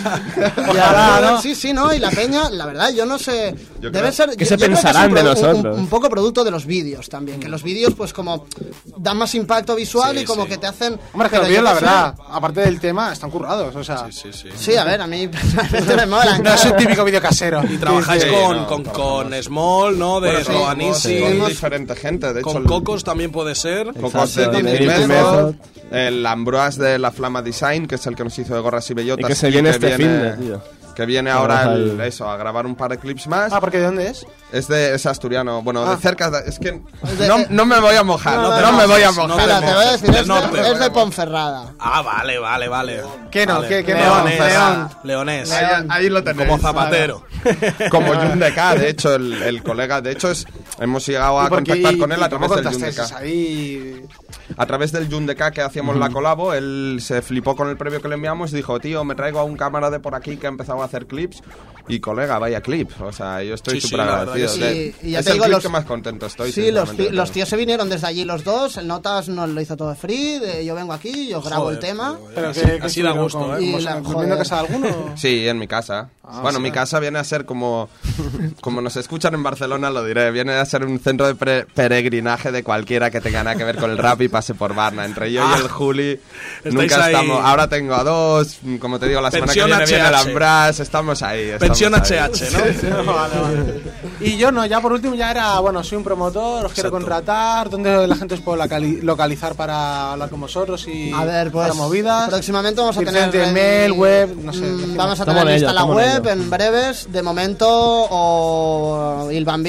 Sí, ¿no? Y la peña, la verdad, yo no sé... Debe ser... ¿Qué se pensarán de nosotros? Un poco producto de los vídeos también. Que los vídeos, pues como, dan más impacto visual y como que te hacen... Hombre, que los vídeos, la verdad, aparte del tema, están currados, o sea... Sí, a ver, a mí personalmente me molan. No es un típico vídeo casero. Y trabajáis con Small, ¿no? De Roanisi. Con diferente gente, de hecho. Con Cocos también puede ser. Cocos de Dimitri Method. El Ambroise de la Flama Design, que es el que nos hizo de Gorras y Bellotas. Y que se viene tío. Que viene ahora a grabar un par de clips más. Ah, ¿porque de dónde es? Es asturiano. Bueno, de cerca. Es que no me voy a mojar. No me voy a mojar. Mira, te voy a decir, es de Ponferrada. Ah, vale. ¿Qué no? Vale. ¿Qué Leonés. Ahí lo tenéis. Como Zapatero. Como Jun de K, de hecho, el colega. De hecho, hemos llegado a contactar con él a través del Jun de K. A través del Jun de K que hacíamos la colabo, él se flipó con el previo que le enviamos y dijo: tío, me traigo a un cámara de por aquí que ha empezado a hacer clips. Y colega, vaya clip. O sea, yo estoy súper agradecido. Y ya es te el digo, clip que más contento estoy. Sí, los tíos se vinieron desde allí los dos. El Notas nos lo hizo todo free. Yo vengo aquí, yo grabo el tema. Pero así da gusto, ¿eh? ¿Durmiendo en casa de alguno? Sí, en mi casa. Bueno, mi casa viene a ser como nos escuchan en Barcelona, lo diré. Viene a ser un centro de peregrinaje de cualquiera que tenga nada que ver con el rap y pase por Varna. Entre yo y el Juli nunca estamos. Ahora tengo a dos, como te digo, la semana que viene el Ambras, estamos ahí. Pensión HH, ¿no? Sí. Vale. Y yo no, ya por último ya era, bueno, soy un promotor, os quiero contratar, ¿dónde la gente os puede localizar para hablar con vosotros y a ver, pues, para movidas? Próximamente vamos a tener mail, web, no sé. Vamos a tener lista la web en breves, de momento, o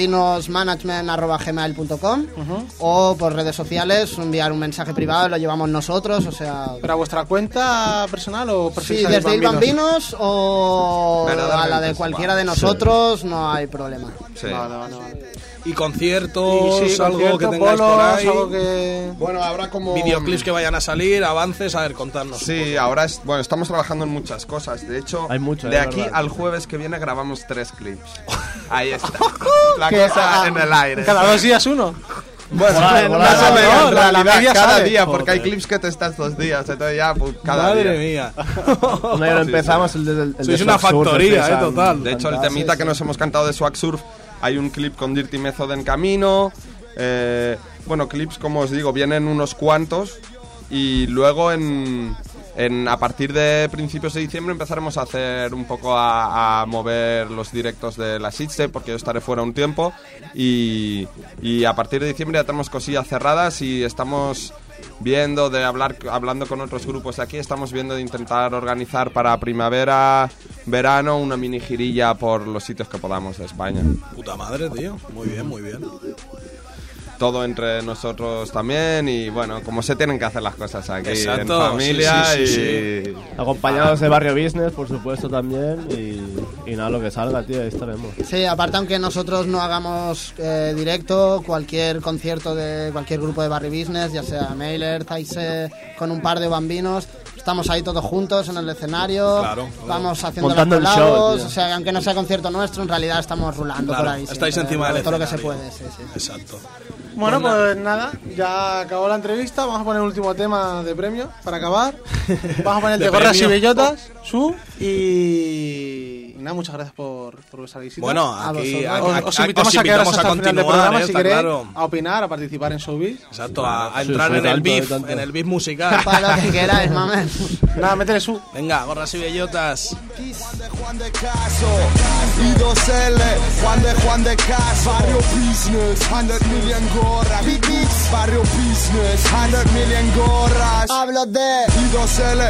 ilbambinosmanagement@gmail.com o por redes sociales, enviar un mensaje privado, lo llevamos nosotros, o sea... ¿Pero a vuestra cuenta personal o perfil? Sí, desde Ilbambinos o a la de cualquiera de nosotros, no hay problema. Sí. Vale. Y conciertos, sí, algo que tengáis por ahí. Algo que... Bueno, habrá como... Videoclips que vayan a salir, avances, a ver, contadnos. Sí, ahora estamos trabajando en muchas cosas. De hecho, hay mucho, de aquí verdad. al jueves que viene grabamos 3 clips. Ahí está. La cosa en el aire. ¿Cada 2 días uno? Bueno, más o menos, en realidad, cada sale. día, porque hay clips que te estás 2 días, entonces ya, pues, cada Madre día. mía. No, ya lo empezamos el Sois una factoría, total. De hecho, el temita que nos hemos cantado de Swag Surf, hay un clip con Dirty Method en camino. Bueno, clips, como os digo, vienen unos cuantos. Y luego a partir de principios de diciembre empezaremos a hacer un poco a mover los directos de la Sitge, porque yo estaré fuera un tiempo. Y a partir de diciembre ya tenemos cosillas cerradas y estamos viendo hablando con otros grupos de aquí, estamos viendo de intentar organizar para primavera, verano, una mini girilla por los sitios que podamos de España. Puta madre, tío. Muy bien, muy bien. Todo entre nosotros también y bueno, como se tienen que hacer las cosas aquí. Exacto, en familia sí. Acompañados de Barrio Business, por supuesto, también y nada, lo que salga, tío, ahí estaremos. Sí, aparte aunque nosotros no hagamos directo, cualquier concierto de cualquier grupo de Barrio Business, ya sea Mailer, Zaise, con un par de bambinos, estamos ahí todos juntos en el escenario, vamos haciendo montando los el show, colados, tío. o sea, aunque no sea concierto nuestro, en realidad estamos rulando por ahí. Estáis siempre, encima del todo lo que se escenario. puede, sí. Exacto. Bueno, pues nada, ya acabó la entrevista. Vamos a poner el último tema de premio para acabar. Vamos a poner el de gorras y bellotas, y nada, muchas gracias por vuestra visita. Bueno, aquí os invitamos a quedaros hasta el final del programa si queréis, claro. a opinar, a participar en Showbiz. Exacto, a entrar en el beef musical. Para lo que queráis, mamen. Nada, métele su. Venga, gorras y bellotas. Juan de Caso y 2L, Juan de Caso, Barrio Business, 100 million gorras, Big Beats, Barrio Business, 100 million gorras, Hablo de y 2L,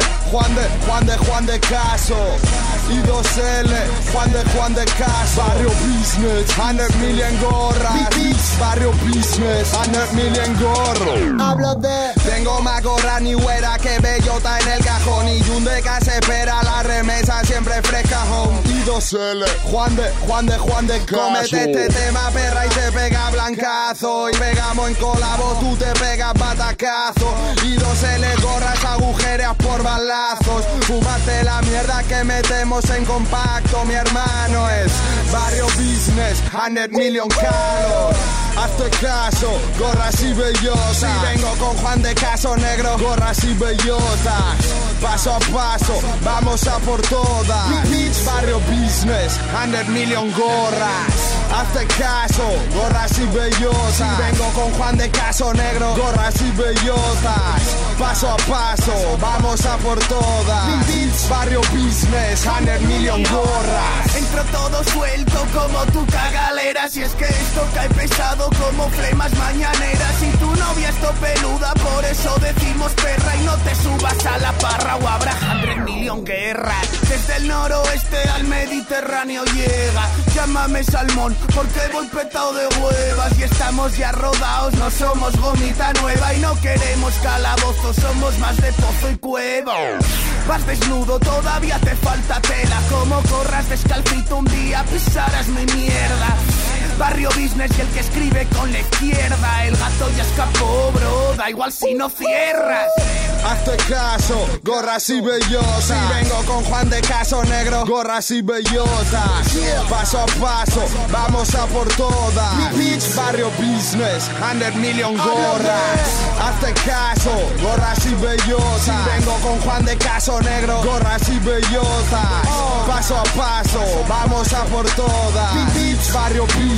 Juan de Caso, y 2L, Juan de Caso, Barrio Business, 100 million gorras, Big Beats, Barrio Business, 100 million gorros. Hablo de Tengo más gorra ni güera que bellota en el cajón y un de que se espera la remesa siempre fresca home. Y 2L, Juan de Caso. Comete este tema perra y te pega blancazo y pegamos en colabo, tú te pegas batacazo. Y 2L gorras agujeras por balazos. Fúmate la mierda que metemos en compacto, mi hermano es Barrio Business, 100 million calos. Hazte caso, gorras y bellotas. Si vengo con Juan de Caso negro, gorras y bellotas. Paso a paso, vamos a por todas. Beach, Barrio Business, 100 million gorras. Hazte caso, gorras y bellotas. Si vengo con Juan de Caso negro, gorras y bellotas. Paso a paso, vamos a por todas. Beach, Barrio Business, 100 million gorras. Entro todo suelto como tu cagalera. Si es que esto cae pesado como flemas mañaneras. Y tu novia es peluda, por eso decimos perra. Y no te subas a la parra o habrá 100 million guerras. Desde el noroeste al Mediterráneo llega. Llámame salmón porque voy petado de huevas. Y estamos ya rodados, no somos gomita nueva. Y no queremos calabozos, somos más de pozo y cueva. Vas desnudo, todavía te falta tela. Como corras descalcito un día, pisarás mi mierda. Barrio Business y el que escribe con la izquierda. El gato ya escapó, bro, da igual si no cierras. Hazte caso, gorras y bellotas. Si vengo con Juan de Caso negro, gorras y bellotas. Paso a paso, vamos a por todas. Beach, Barrio Business, 100 million gorras. Hazte caso, gorras y bellotas. Si vengo con Juan de Caso negro, gorras y bellotas. Paso a paso, vamos a por todas. Beach, Barrio Business,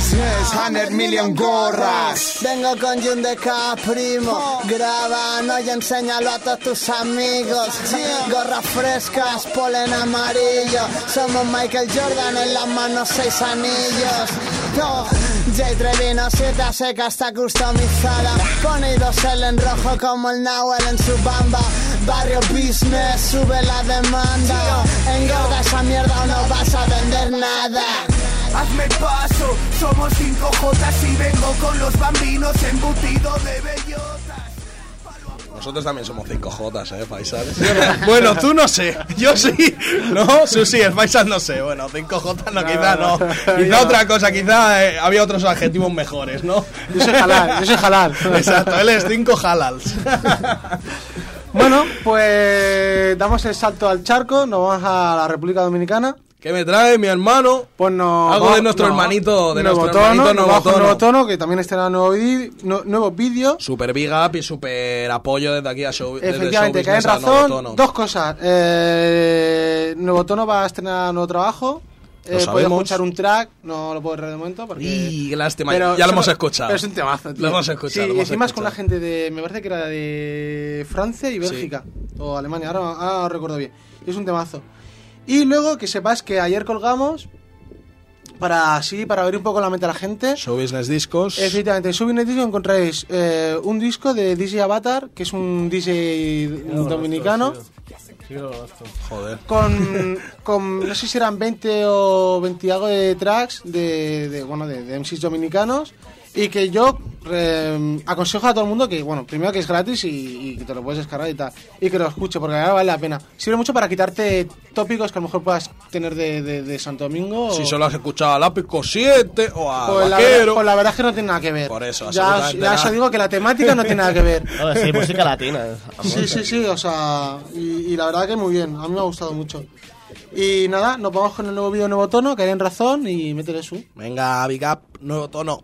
100 million gorras. Vengo con Yundeca, primo. Grábanos y enséñalo a todos tus amigos. Gorras frescas, polen amarillo. Somos Michael Jordan, en las manos 6 anillos. J Trevino, 7 a seca está customizada. Pone 2L en rojo como el Nahuel en su bamba. Barrio Business, sube la demanda. Engorda esa mierda o no vas a vender nada. Hazme paso, somos 5Jotas y vengo con los bambinos embutidos de bellotas. Nosotros también somos 5Jotas, Faisal. Bueno, tú no sé, yo sí. No, Susi, el Faisal no sé. Bueno, 5Jotas no, quizá no. Quizá otra cosa, quizá había otros adjetivos mejores, ¿no? Yo soy halal. Exacto, él es 5 halals. Bueno, pues damos el salto al charco, nos vamos a la República Dominicana. ¿Qué me trae mi hermano? Pues no. Algo de nuestro hermanito, Nuevo Tono, que también estrena nuevo vídeo. Super big up y super apoyo desde aquí a Show. Efectivamente, que hay razón. Dos cosas. Nuevo Tono va a estrenar nuevo trabajo. Puedes escuchar un track, no lo puedo ver de momento porque... Y lástima, ya lo hemos escuchado. Pero es un temazo, tío. Lo hemos escuchado. Sí, y encima es con la gente de... Me parece que era de Francia y Bélgica. Sí. O Alemania, ahora no recuerdo bien. Y es un temazo. Y luego que sepas que ayer colgamos para abrir un poco la mente a la gente. Show Business Discos. Efectivamente, en Show Business Discos encontráis un disco de DJ Avatar, que es un DJ dominicano. Joder. Con no sé si eran 20 o 20 y algo de tracks de MCs dominicanos. Y que yo aconsejo a todo el mundo que, bueno, primero que es gratis y que te lo puedes descargar y tal. Y que lo escuche, porque ahora vale la pena. Sirve mucho para quitarte tópicos que a lo mejor puedas tener de Santo Domingo. Si solo has escuchado a Lápico 7 o a pues Vaquero. La verdad es que no tiene nada que ver. Por eso, ya os digo que la temática no tiene nada que ver. Sí, música latina. Sí, o sea, y la verdad que muy bien. A mí me ha gustado mucho. Y nada, nos vamos con el nuevo vídeo Nuevo Tono, que hay en razón, y métele su. Venga, big up, Nuevo Tono.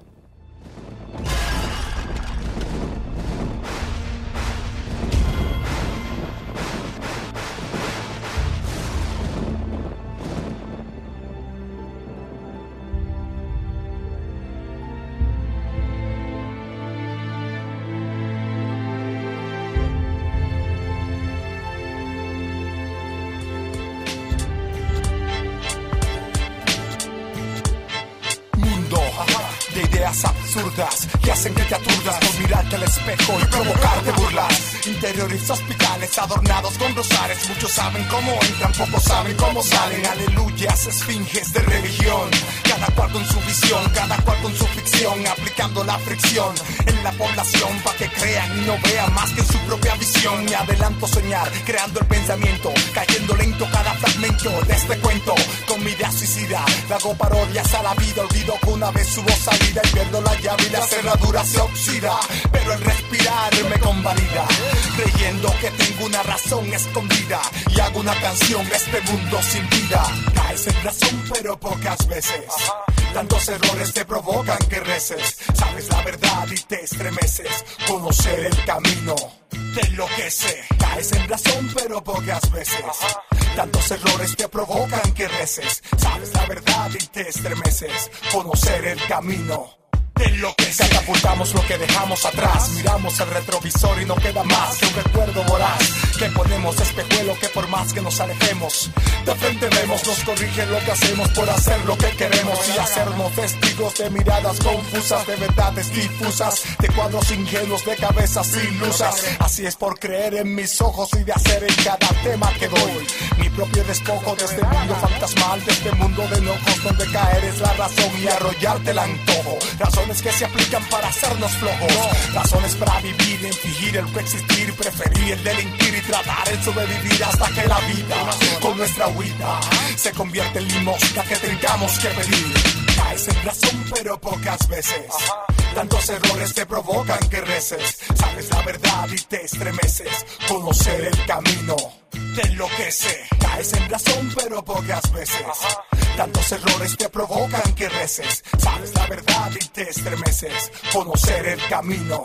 Absurdas que hacen que te aturdas por mirarte al espejo y provocarte burlas. Interiores hospitales adornados con rosares. Muchos saben cómo entran, pocos saben cómo salen. Aleluyas, esfinges de religión. Cada cual con su visión, cada cual con su ficción. Aplicando la fricción en la población para que crean y no vean más que en su propia visión. Me adelanto a soñar, creando el pensamiento, cayendo lento cada fragmento de este cuento. Con mi idea suicida, le hago parodias a la vida. Olvido que una vez hubo salida y pierdo la llave y la cerradura se oxida. Pero el respirar me convalida, creyendo que tengo una razón escondida. Y hago una canción de este mundo sin vida. Caes en razón pero pocas veces. Tantos errores te provocan que reces. Sabes la verdad y te estremeces. Conocer el camino te enloquece. Caes en razón pero pocas veces. Tantos errores te provocan que reces. Sabes la verdad y te estremeces. Conocer el camino de lo que catapultamos lo que dejamos atrás. Miramos el retrovisor y no queda más que un recuerdo voraz. Que ponemos espejuelo que por más que nos alejemos, de frente vemos, nos corrigen lo que hacemos por hacer lo que queremos y hacernos testigos de miradas confusas, de verdades difusas, de cuadros ingenuos, de cabezas ilusas. Así es por creer en mis ojos y de hacer en cada tema que doy mi propio despojo de este mundo fantasmal, de este mundo de enojos donde caer es la razón y arrollarte el antojo. Razones que se aplican para hacernos flojos, razones para vivir, infligir el coexistir, preferir el delinquir y tratar el sobrevivir hasta que la vida con nuestra huida se convierte en limosna que tengamos que pedir. Caes en razón pero pocas veces. Tantos errores te provocan que reces. Sabes la verdad y te estremeces. Conocer el camino te enloquece. Caes en razón pero pocas veces. Tantos errores te provocan que reces. Sabes la verdad y te estremeces. Conocer el camino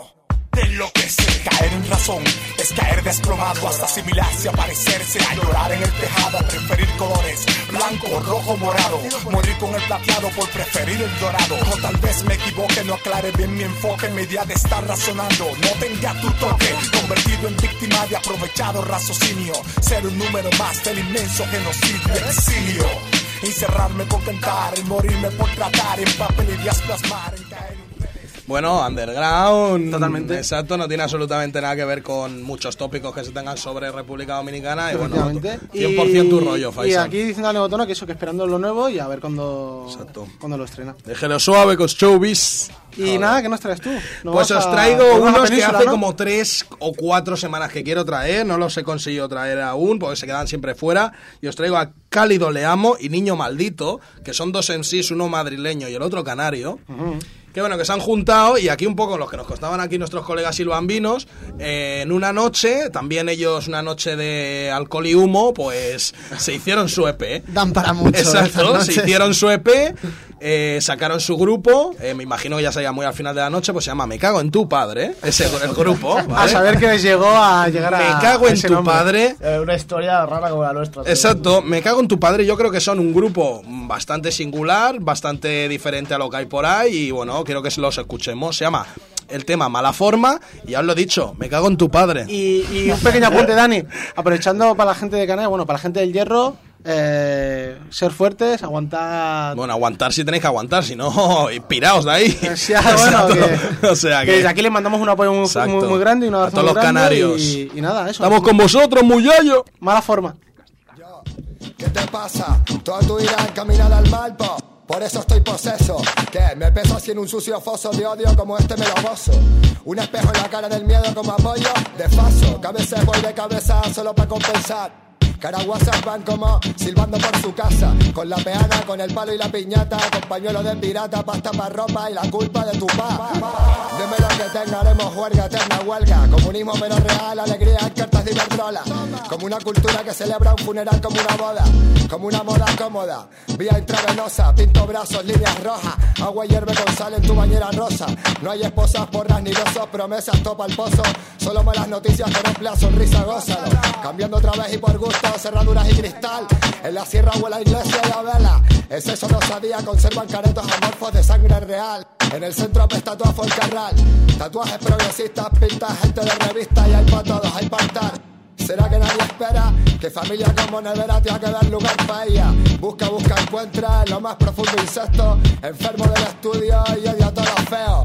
de enloquecer. Caer en razón es caer desplomado hasta asimilarse, aparecerse, a llorar en el tejado, a preferir colores blanco, rojo, morado, morir con el plateado por preferir el dorado. O tal vez me equivoque, no aclare bien mi enfoque, mi idea de estar razonando, no tenga tu toque, convertido en víctima de aprovechado raciocinio, ser un número más del inmenso genocidio, exilio, encerrarme por cantar y morirme por tratar, en papel ideas plasmar, en caer. Bueno, underground. Totalmente. Exacto, no tiene absolutamente nada que ver con muchos tópicos que se tengan sobre República Dominicana. Y bueno, 100% tu rollo, Faisal. Y aquí diciendo a Negotono que eso, que esperando lo nuevo y a ver cuándo lo estrena. Déjelo suave con Showbiz. Y nada, ¿qué nos traes tú? Pues os traigo unos que hace como 3 o 4 semanas que quiero traer, no los he conseguido traer aún porque se quedan siempre fuera, y os traigo a Cálido Le Amo y Niño Maldito, que son dos MCs, uno madrileño y el otro canario. Que bueno, que se han juntado, y aquí un poco los que nos costaban aquí nuestros colegas silvambinos, en una noche, también ellos una noche de alcohol y humo, pues se hicieron su EP. Dan para mucho. Exacto, se hicieron su EP, sacaron su grupo, me imagino que ya sería muy al final de la noche, pues se llama Me Cago en Tu Padre, ese el grupo, ¿vale? A saber que les llegó a llegar a Me Cago en ese Tu nombre. Padre. Una historia rara como la nuestra. Exacto, Me Cago en Tu Padre, yo creo que son un grupo bastante singular, bastante diferente a lo que hay por ahí, y bueno, quiero que los escuchemos. Se llama el tema Mala Forma, y ya os lo he dicho, Me Cago en Tu Padre. Y un pequeño apunte, Dani, aprovechando para la gente de Canarias, bueno, para la gente del Hierro, ser fuertes, aguantar. Bueno, aguantar si tenéis que aguantar, si no, piraos de ahí. Bueno, o sea que desde aquí les mandamos un apoyo muy grande y un abrazo a todos muy los grande, canarios. Y nada, eso. Estamos con vosotros, muyayo. Mala Forma. ¿Qué te pasa? Toda tu vida encaminada al mal, por eso estoy poseso. ¿Qué? Me peso así en un sucio foso de odio como este me lo gozo. Un espejo en la cara del miedo como apoyo de faso. Que a veces voy de cabeza solo para compensar. Caraguasas van como silbando por su casa, con la peana, con el palo y la piñata, con pañuelo de pirata, pasta para ropa y la culpa de tu pa. Dime lo que tenga, haremos juerga, eterna huelga. Comunismo menos real, alegría en cartas de Iberdrola. Como una cultura que celebra un funeral como una boda, como una moda cómoda. Vía intravenosa, pinto brazos, líneas rojas. Agua hierve con sal en tu bañera rosa. No hay esposas, porras ni besos, promesas, topa al pozo. Solo malas noticias con emplea, sonrisa, gózalo. Cambiando otra vez y por gusto, cerraduras y cristal. En la sierra huele a iglesia y a vela. Es eso, no sabía, conservan caretos amorfos de sangre real. En el centro apesta tu Afolcarral. Tatuajes progresistas, pintas, gente de revista. Y hay para todos, hay para estar. ¿Será que nadie espera que familia como nevera tenga que dar lugar para ella? Busca, encuentra en lo más profundo insecto, enfermo del estudio y odia a todos los feos.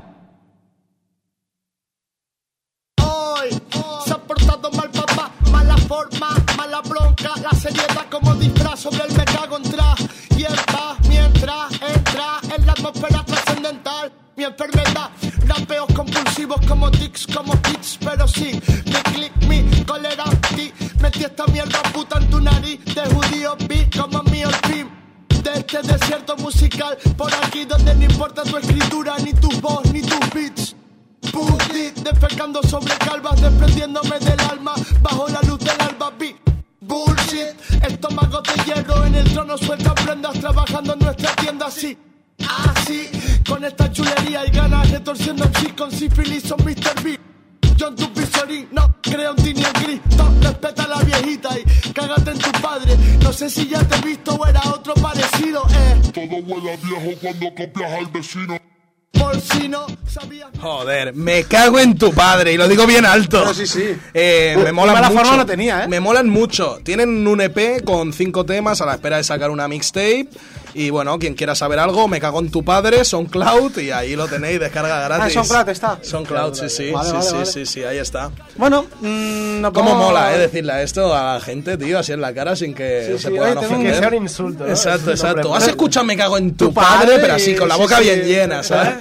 Hoy se ha portado mal papá, mala forma, mala bronca, la seriedad como disfraz sobre el me cago en tras, y en paz mientras entra en la atmósfera trascendental. Mi enfermedad, rapeos compulsivos como tics, como hits, pero sí, mi click, mi cólera, ti, metí esta mierda puta en tu nariz, de judío vi como mío el film. De este desierto musical, por aquí donde no importa tu escritura, ni tu voz, ni tus beats. Pussy, defecando sobre calvas, desprendiéndome del alma, bajo la luz del alba, beat. Bullshit, estómago de hierro, en el trono suelta prendas, trabajando en nuestra tienda, así. Así, con esta chulería y ganas, retorciendo en sí con sífilis, son Mr. B. John tu pisorín, no creo en ti ni en Cristo. Respeta a la viejita y cágate en tu padre. No sé si ya te he visto o era otro parecido, Todo huele a viejo cuando copias al vecino. Por si no sabías. Joder, Me Cago en Tu Padre, y lo digo bien alto. Pero sí. Me molan Mala mucho. Forma no tenía, ¿eh? Me molan mucho. Tienen un EP con 5 temas a la espera de sacar una mixtape. Y bueno, quien quiera saber algo, Me Cago en Tu Padre, SoundCloud, y ahí lo tenéis, descarga gratis. SoundCloud está. SoundCloud, sí. Vale. Sí, ahí está. Bueno, no ¿Cómo podemos- mola, decirle esto a la gente, tío, así en la cara sin que se puedan Oye, ofender? que sea un insulto, ¿no? Exacto. Es un nombre. Has escuchado Me Cago en Tu Tu padre, Padre, pero así, con la sí, boca sí. bien llena, ¿sabes?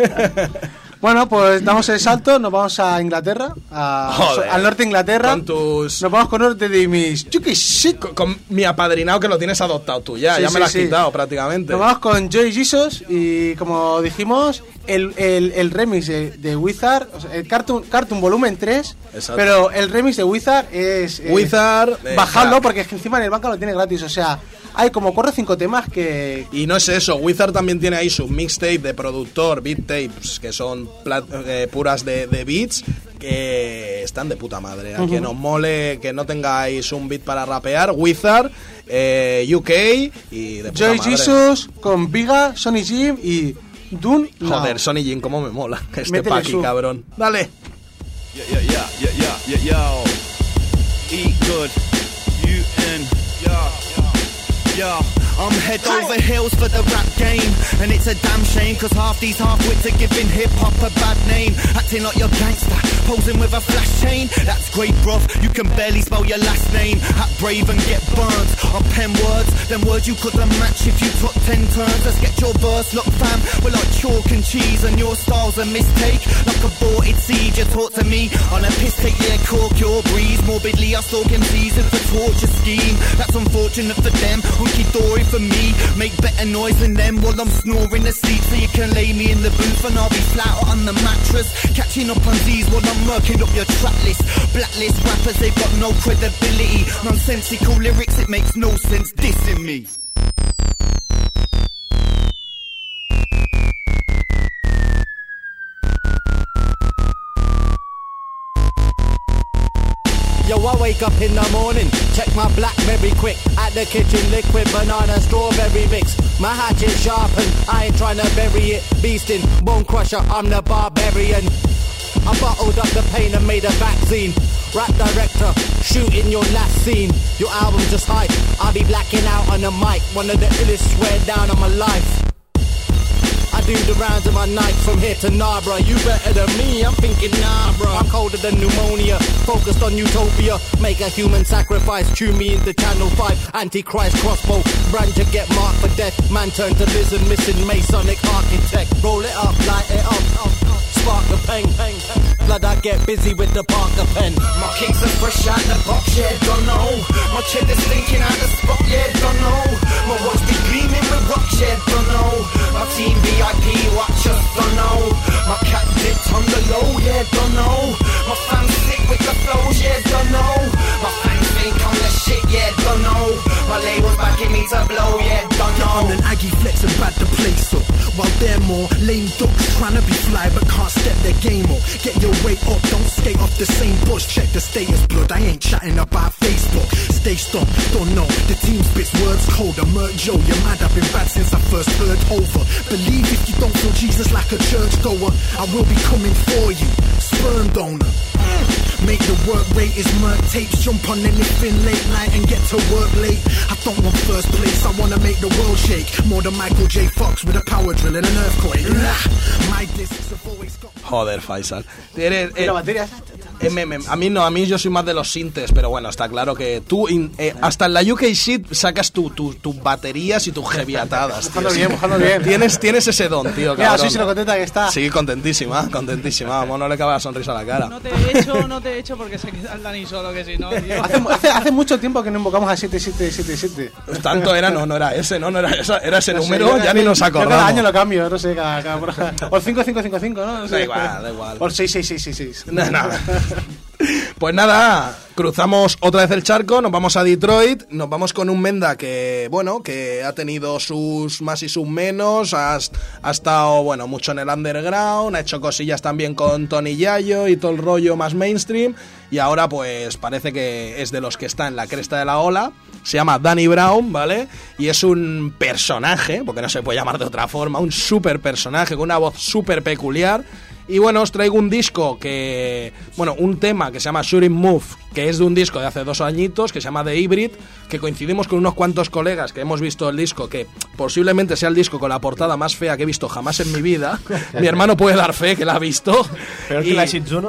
Bueno, pues damos el salto, nos vamos a Inglaterra, Joder. al norte de Inglaterra. Con tus... Nos vamos con norte de mis... Yo qué sé. Con mi apadrinado, que lo tienes adoptado tú ya, Sí, ya me lo has sí. quitado prácticamente. Nos vamos con Joy Jesus y, como dijimos, el remix de Wizard, o sea, el Cartoon Volumen 3, Exacto. pero el remix de Wizard es... Wizard, bajadlo, crack. porque es que encima en el banco lo tiene gratis, o sea, hay como 4 o 5 temas que... Y no es eso, Wizard también tiene ahí su mixtape de productor, beat tapes, que son puras de beats, que están de puta madre. A quien os mole que no tengáis un beat para rapear, Wizard, UK y de puta Joy madre. Jesus con Viga, Sonny Jim y Dun. Joder, Sonny Jim, cómo me mola este Métele Paki, su. cabrón. Dale. Yo. Eat good. You in. Yo. I'm head over heels for the rap game, and it's a damn shame, cause half these half-wits are giving hip-hop a bad name. Acting like you're gangster, posing with a flash chain. That's great, bruv, you can barely spell your last name. Act brave and get burned. I pen words, them words you couldn't match if you took 10 turns. Let's get your verse, look fam, we're like chalk and cheese, and your style's a mistake. Like aborted seed, you talk to me on a piss take, yeah, cork your breeze. Morbidly I stalk MCs in for torture scheme. That's unfortunate for them, hunky-dory for me. Make better noise than them while I'm snoring asleep, so you can lay me in the booth and I'll be flat on the mattress, catching up on Z's while I'm murking up your track list. Blacklist rappers, they've got no credibility. Nonsensical lyrics, it makes no sense dissing me. Yo, I wake up in the morning, check my BlackBerry quick. At the kitchen, liquid banana strawberry mix. My hatchet sharpened, I ain't trying to bury it. Beastin', bone crusher, I'm the barbarian. I bottled up the pain and made a vaccine. Rap director, shooting your last scene. Your album just hype, I'll be blacking out on the mic. One of the illest swear down on my life. I do the rounds of my night from here to Narborough. You better than me, I'm thinking nah, bro. I'm colder than pneumonia, focused on utopia. Make a human sacrifice, tune me into Channel 5. Antichrist crossbow, brand you get marked for death. Man turn to lizard, missing Masonic architect. Roll it up, light it up, spark the pen. Blood, I get busy with the Parker pen. My kicks are fresh out the box, yeah, don't know. My cheddar's stinking out the spot, yeah, don't know. My watch be gleaming with rocks, yeah, don't know. My team VIP watchers, don't know. My cat dipped on the low, yeah, don't know. My fans sick with the flows, yeah, don't know. My fans think I'm the shit, yeah, don't know. My label's backing me to blow, yeah, don't know. I'm an Aggie flex and bad the place up. While they're more lame ducks trying to be fly but can't step their game up. Get your weight up, don't skate off the same bus. Check the status, blood, I ain't chatting about Facebook. Stay stuck, don't know, the team spits words cold. I'm Joe, you're mad, I've been bad since I first heard over. Believe if you don't feel Jesus like a churchgoer, I will be coming for you, sperm donor. Make the work rate is murk tapes. Jump on anything late night and get to work late. I don't want first place, I wanna make the world shake. More than Michael J. Fox with a power drill and an earthquake. My discs have always got... Joder, Faisal. Eres, ¿Y la batería? a mí yo soy más de los sintes, pero bueno, está claro que tú hasta en la UK Shit sacas tus baterías y tus heavyatadas. Buscando bien. Tienes ese don, tío, cabrón. Mira, sí, lo contenta que está. Sí, contentísima. Vamos, no le cabe la sonrisa a la cara. No te he hecho porque se queda el Dani solo, que si no, tío. Hace mucho tiempo que no invocamos a 7777. Pues tanto era, no era ese, no era ese, era ese número, ya ni nos acordamos. Cada año lo cambio, no sé, cada o el 5555, ¿no? Da igual. O el 66666. Nada. Pues nada, cruzamos otra vez el charco, nos vamos a Detroit, nos vamos con un Menda que, bueno, que ha tenido sus más y sus menos, ha estado, bueno, mucho en el underground, ha hecho cosillas también con Tony Yayo y todo el rollo más mainstream, y ahora pues parece que es de los que está en la cresta de la ola. Se llama Danny Brown, ¿vale? Y es un personaje, porque no se puede llamar de otra forma, un super personaje con una voz súper peculiar. Y bueno, os traigo un disco un tema que se llama Shooting Move, que es de un disco de hace 2 añitos, que se llama The Hybrid, que coincidimos con unos cuantos colegas que hemos visto el disco, que posiblemente sea el disco con la portada más fea que he visto jamás en mi vida. Mi hermano puede dar fe que la ha visto. ¿Pero es que la Shizuno?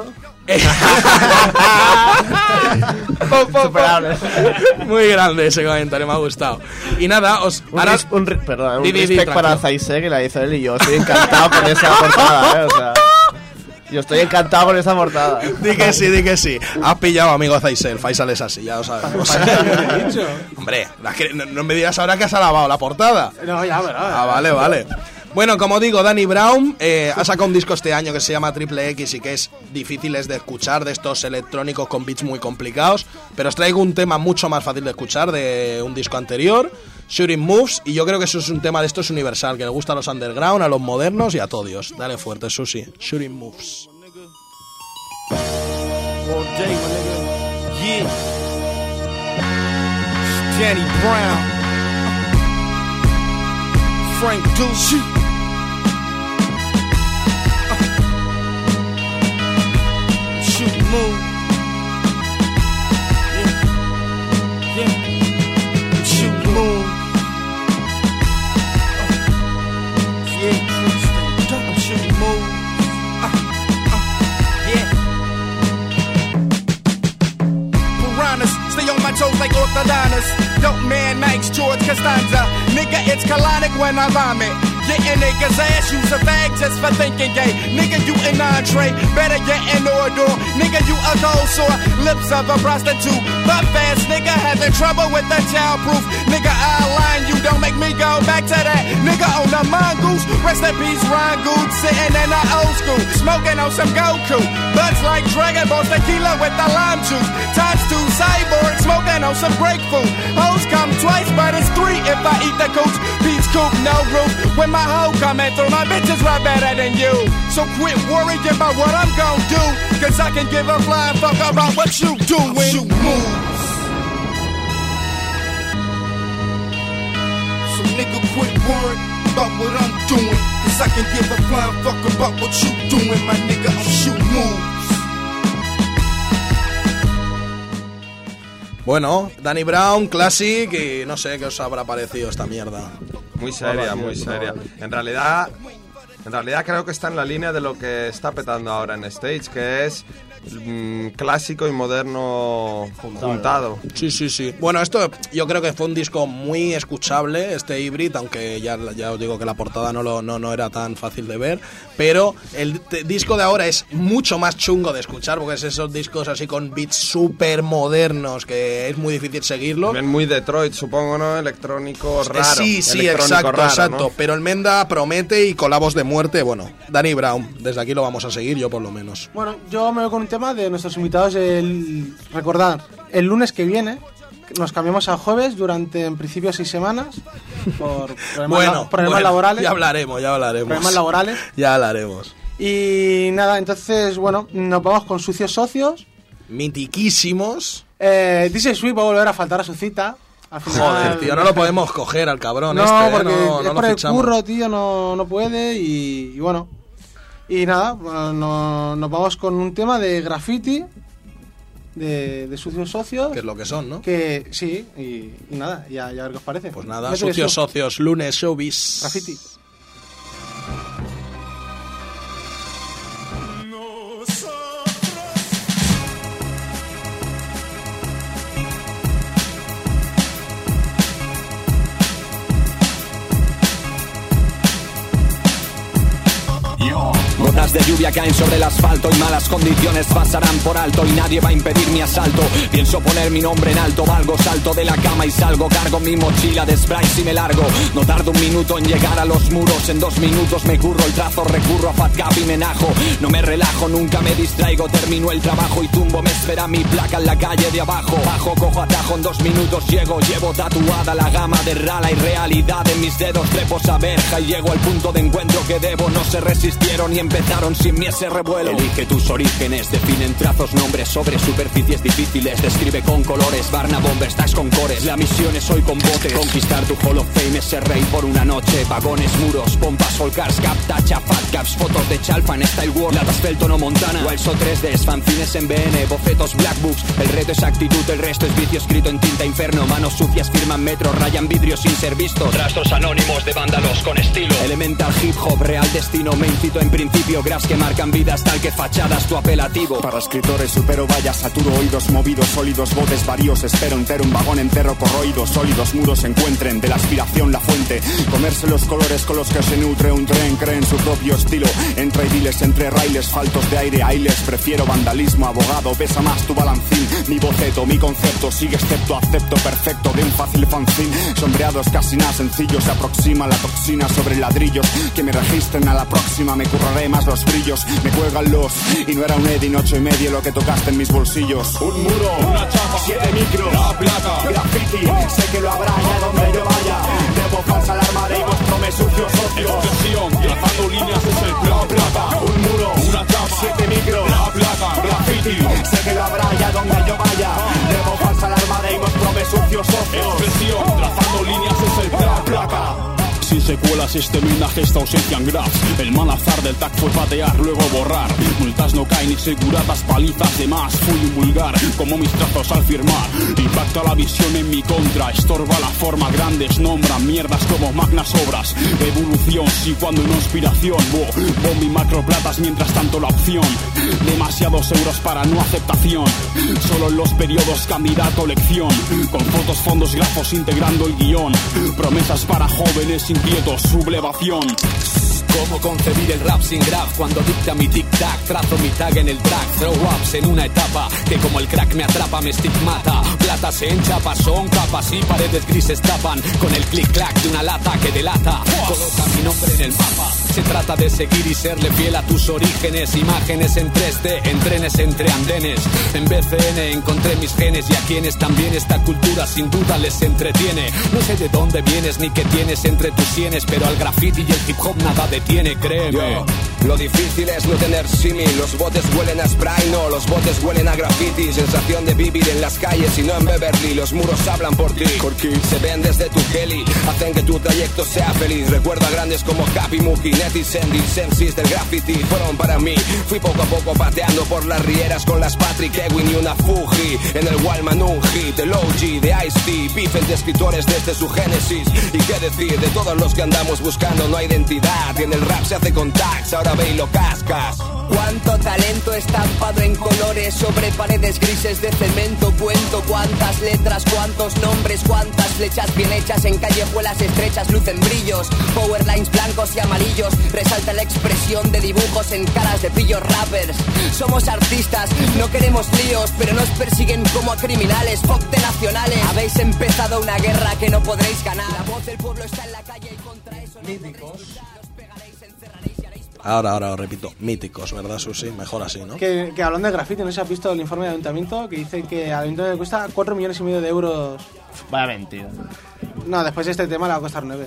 Muy grande ese comentario, me ha gustado. Y nada, un respect para Zaise, que la hizo él, y yo estoy encantado con esa portada, o sea, yo estoy encantado con esa portada. Di que sí. Has pillado, amigo Zaise, el Faisal es así, ya lo sabemos. Hombre, no me digas ahora que has alabado la portada. No, ya, pero... Vale. Bueno, como digo, Danny Brown ha sacado un disco este año que se llama Triple X y que es difíciles de escuchar, de estos electrónicos con beats muy complicados, pero os traigo un tema mucho más fácil de escuchar de un disco anterior, Shooting Moves, y yo creo que eso es un tema de estos universal, que le gusta a los underground, a los modernos y a todos. Dale fuerte, Susi. Shooting Moves. All day, my nigga. Yeah. It's Danny Brown. Frank Deuce. Shoot move. Yeah. Shoot move. Yeah. Shoot move. Stay on my toes like orthodontists. Dope man Nikes, George Costanza. Nigga, it's colonic when I vomit. Getting niggas ass, use a bag just for thinking gay. Nigga, you an entree, better get an order. Nigga, you a cold sore, lips of a prostitute. Buff ass nigga having trouble with the childproof. Nigga, I'll line you, don't make me go back to that. Nigga on the mongoose, rest in peace, Ron Good, sitting in the old school, smoking on some Goku. Buds like Dragon Ball tequila with the lime juice. Times 2 cyborg, smoking on some grapefruit. Hoes come twice, but it's 3 if I eat the cooch. Peach coop, no roof. When my hoe coming through, my bitches ride better than you. So quit worrying about what I'm gon' do, cause I can give a flying fuck about what you doing. Shoot moves. So nigga quit worrying about what I'm doing, cause I can give a flying fuck about what you doing, my nigga. I'm shoot moves. Bueno, Danny Brown, Classic, y no sé qué os habrá parecido esta mierda. Muy seria, muy seria. En realidad creo que está en la línea de lo que está petando ahora en Stage, que es clásico y moderno juntado. Sí, sí, sí. Bueno, esto yo creo que fue un disco muy escuchable, este Hybrid, aunque ya os digo que la portada no era tan fácil de ver, pero el disco de ahora es mucho más chungo de escuchar, porque es esos discos así con beats súper modernos que es muy difícil seguirlo. Bien, muy Detroit, supongo, ¿no? Electrónico raro. Sí, exacto, raro, exacto. ¿no? Pero el Menda promete y colabos de muerte, bueno, Danny Brown, desde aquí lo vamos a seguir, yo por lo menos. Bueno, yo me voy con un tema de nuestros invitados. Recordar, el lunes que viene nos cambiamos a jueves durante en principio 6 semanas por problemas laborales. Ya hablaremos. Problemas laborales. Ya hablaremos. Y nada, entonces, bueno, nos vamos con Sucios Socios. Mitiquísimos. DJ Sweet va a volver a faltar a su cita. Al final, joder, tío, no lo podemos coger al cabrón porque no es por el curro, tío, no puede y bueno. Y nada, nos vamos con un tema de graffiti, de Sucios Socios. Que es lo que son, ¿no? Que sí, y nada, ya a ver qué os parece. Pues nada, Sucios Socios, lunes, showbiz. Graffiti. Gotas de lluvia caen sobre el asfalto y malas condiciones pasarán por alto y nadie va a impedir mi asalto. Pienso poner mi nombre en alto, valgo, salto de la cama y salgo, cargo mi mochila de sprays y me largo. No tardo un minuto en llegar a los muros, en 2 minutos me curro el trazo, recurro a Fat Cap y me najo. No me relajo, nunca me distraigo, termino el trabajo y tumbo, me espera mi placa en la calle de abajo. Bajo, cojo atajo, en 2 minutos llego, llevo tatuada la gama de rala y realidad en mis dedos, trepo esa verja y llego al punto de encuentro que debo. No se resistieron y empezaron sin mí ese revuelo. Elige tus orígenes, definen trazos, nombres sobre superficies difíciles, describe con colores, Barna Bomber, stacks con cores. La misión es hoy con botes, conquistar tu Hall of Fame, ser rey por una noche. Vagones, muros, pompas, all cars, cap, tacha, fat caps, fotos de Chalfa en Style World, latas Felton Montana, Wilds o 3Ds, fanzines en BN, bocetos, black books. El reto es actitud, el resto es vicio escrito en tinta inferno. Manos sucias firman metro, rayan vidrios sin ser vistos. Rastros anónimos de vándalos con estilo. Elemental hip hop, real destino, me incito en principio. Graphs que marcan vidas tal que fachadas tu apelativo. Para escritores supero vallas, saturo oídos movidos, sólidos botes varios, espero entero un vagón entero corroídos, sólidos muros encuentren de la aspiración la fuente. Comerse los colores con los que se nutre un tren, creen su propio estilo. Entre idiles, entre raíles, faltos de aire, ailes. Prefiero vandalismo, abogado, pesa más tu balancín. Mi boceto, mi concepto, sigue excepto, acepto perfecto de un fácil fanzine. Sombreados casi nada sencillo, se aproxima la toxina sobre ladrillos. Que me registren a la próxima, me curraré más los brillos. Me cuelgan los, y no era un Edin 8,5 lo que tocaste en mis bolsillos. Un muro, una chapa, 7 micros, la plata, graffiti, sé que lo habrá allá donde yo vaya. Debo falsa alarma de vuestro sucios socios. Expresión, trazando líneas es el plan plata. Un muro, una chapa, 7 micros, la plata, sé que lo habrá allá donde yo vaya. Llevo falsa alarma de nuestro sucio socio. Expresión, trazando líneas es el trap. Placa. Sin secuelas este homenaje, esta ausencia en graf. El mal azar del tag fue patear, luego borrar. Multas no caen ni seguratas, palizas de más. Fui un vulgar, como mis trazos al firmar. Impacta la visión en mi contra, estorba la forma. Grandes nombran mierdas como magnas obras. Evolución, sí, cuando no inspiración. Bombi y macroplatas, mientras tanto la opción. Demasiados euros para no aceptación. Solo en los periodos candidato elección. Con fotos, fondos, grafos integrando el guión. Promesas para jóvenes inquietos, sublevación. Cómo concebir el rap sin graf cuando dicta mi tic-tac. Trazo mi tag en el track, throw ups en una etapa que como el crack me atrapa, me estigmata. Plata se enchapa, son capas y paredes grises tapan con el clic-clac de una lata que delata. Coloca mi nombre en el mapa. Se trata de seguir y serle fiel a tus orígenes. Imágenes en 3D, en trenes entre andenes. En BCN encontré mis genes y a quienes también esta cultura sin duda les entretiene. No sé de dónde vienes ni qué tienes entre tus sienes, pero al graffiti y el hip hop nada detiene, créeme. Yo, lo difícil es no tener símil. Los botes huelen a spray, no, los botes huelen a graffiti. Sensación de vivir en las calles y no en Beverly. Los muros hablan por ti, se ven desde tu heli. Hacen que tu trayecto sea feliz. Recuerda grandes como Capi, Muki, Netizen, Sensis del graffiti fueron para mí. Fui poco a poco pateando por las rieras con las Patrick Ewing y una Fuji. En el Wallman un hit, el OG de Ice-T. Bifen de escritores desde su génesis. Y qué decir de todos los que andamos buscando no hay identidad. Y en el rap se hace con tags, ahora ve y lo cascas. Cuánto talento estampado en colores sobre paredes grises de cemento. Cuento cuántas letras, cuántos nombres, cuántas flechas bien hechas en callejuelas estrechas lucen brillos. Powerlines blancos y amarillos, resalta la expresión de dibujos en caras de pillos rappers. Somos artistas, no queremos líos, pero nos persiguen como a criminales. Fuck de nacionales, habéis empezado una guerra que no podréis ganar. La voz del pueblo está en la calle y contra eso míticos. Ahora repito, míticos, ¿verdad, Susi? Mejor así, ¿no? Que hablando de graffiti, ¿no se ha visto el informe del ayuntamiento? Que dice que al ayuntamiento le cuesta 4,5 millones de euros. Vaya mentira. No, después de este tema le va a costar 9.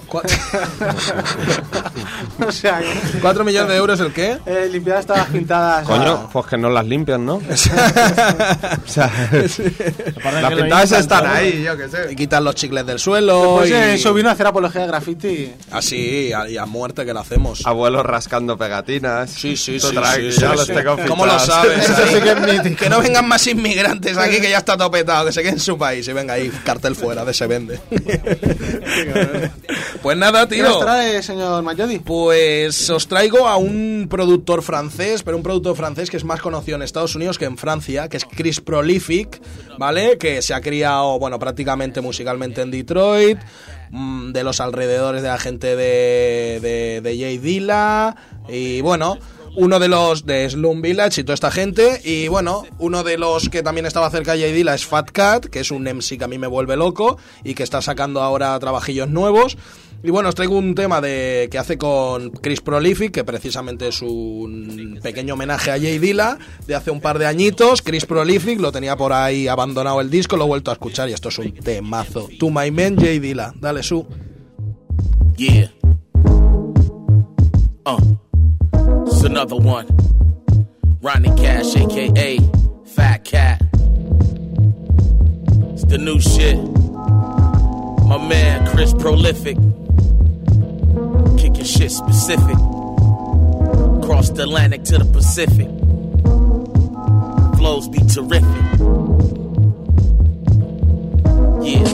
O sea, 4 millones de euros, ¿el qué? Limpiadas todas las pintadas. Coño, pues que no las limpian, ¿no? O sea, las pintadas están ahí, yo qué sé. Y quitan los chicles del suelo. Pues y eso vino a hacer apología de graffiti. Así, y a muerte que lo hacemos. Abuelos rascando pegatinas. Sí. Ya los tengo fichados. ¿Cómo lo sabes? Eso sí que es mítico. Que no vengan más inmigrantes aquí, que ya está topetado, que se queden en su país. Y venga ahí, cartel fuera de se vende. Pues nada, tío. ¿Qué nos trae, señor Mayodi? Pues os traigo a un productor francés, pero un productor francés que es más conocido en Estados Unidos que en Francia, que es Chris Prolific, ¿vale? Que se ha criado, bueno, prácticamente musicalmente en Detroit, de los alrededores de la gente de Jay Dilla, y bueno, uno de los de Slum Village y toda esta gente. Y bueno, uno de los que también estaba cerca de Jay Dilla es Fat Cat, que es un MC que a mí me vuelve loco y que está sacando ahora trabajillos nuevos. Y bueno, os traigo un tema que hace con Chris Prolific, que precisamente es un pequeño homenaje a Jay Dilla de hace un par de añitos. Chris Prolific lo tenía por ahí abandonado el disco, lo he vuelto a escuchar y esto es un temazo. To My Man, Jay Dilla. Dale, Su. Yeah. It's another one. Ronnie Cash, a.k.a. Fat Cat. It's the new shit. My man, Chris Prolific. Kicking shit specific. Across the Atlantic to the Pacific. Flows be terrific. Yeah.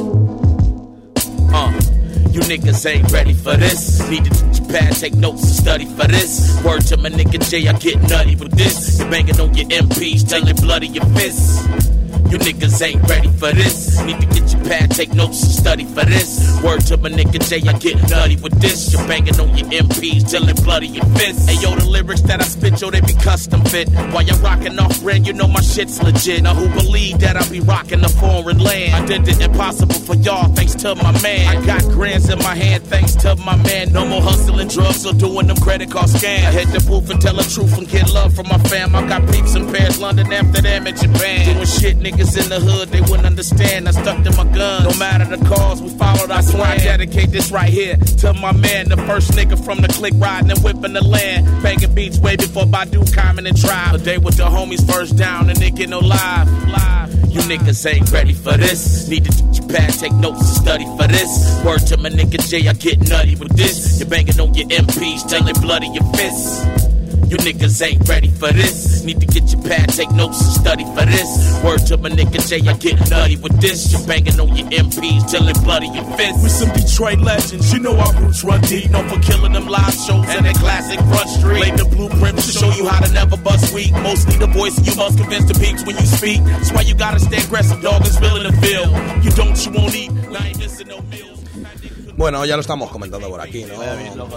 You niggas ain't ready for this. Need to teach your pad, take notes and study for this. Word to my nigga Jay, I get nutty with this. You're banging on your MPs, telling bloody your fists. You niggas ain't ready for this. Need to get your pad, take notes and study for this. Word to my nigga Jay, I get nutty with this. You're banging on your MPs, telling bloody your fists. Hey yo, the lyrics that I spit, yo, they be custom fit. While you're rocking off Ren, you know my shit's legit. Now who believe that I be rocking a foreign land? I did the impossible for y'all, thanks to to my man. I got grands in my hand thanks to my man. No more hustling drugs or doing them credit card scams. I hit the booth and tell the truth and get love from my fam. I got peeps in Paris, London, Amsterdam, and Japan. Doing shit niggas in the hood, they wouldn't understand. I stuck to my guns, no matter the cause, we followed our plan. I dedicate this right here to my man, the first nigga from the clique riding and whipping the land. Banging beats way before Badu, Common and Tribe. A day with the homies first down and they get no live. You niggas ain't ready for this. Need to teach your pad, take notes and study for this. Word to my nigga Jay, I get nutty with this. You're banging on your MPs, telling bloody your fists. You niggas ain't ready for this. Need to get your pad, take notes and study for this. Word to my nigga Jay, I get nutty with this. You're banging on your MPs, telling bloody your fists. We some Detroit legends, you know our roots run deep. Known for killing them live shows and that classic Front Street. Laid the blueprint to show you how to never bust weak. Mostly the voice you must convince the peeps when you speak. That's why you gotta stay aggressive, dog, is real in the field. You don't, you won't eat. Now ain't missing no meals. Bueno, ya lo estamos comentando por aquí, ¿no?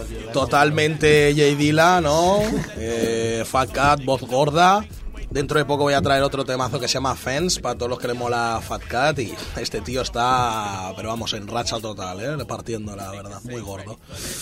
Totalmente Jay Dilla, ¿no? Fat Cat, voz gorda. Dentro de poco voy a traer otro temazo que se llama Fence, para todos los que le mola Fat Cat. Y este tío está, pero vamos, en racha total, partiendo, la verdad, muy gordo.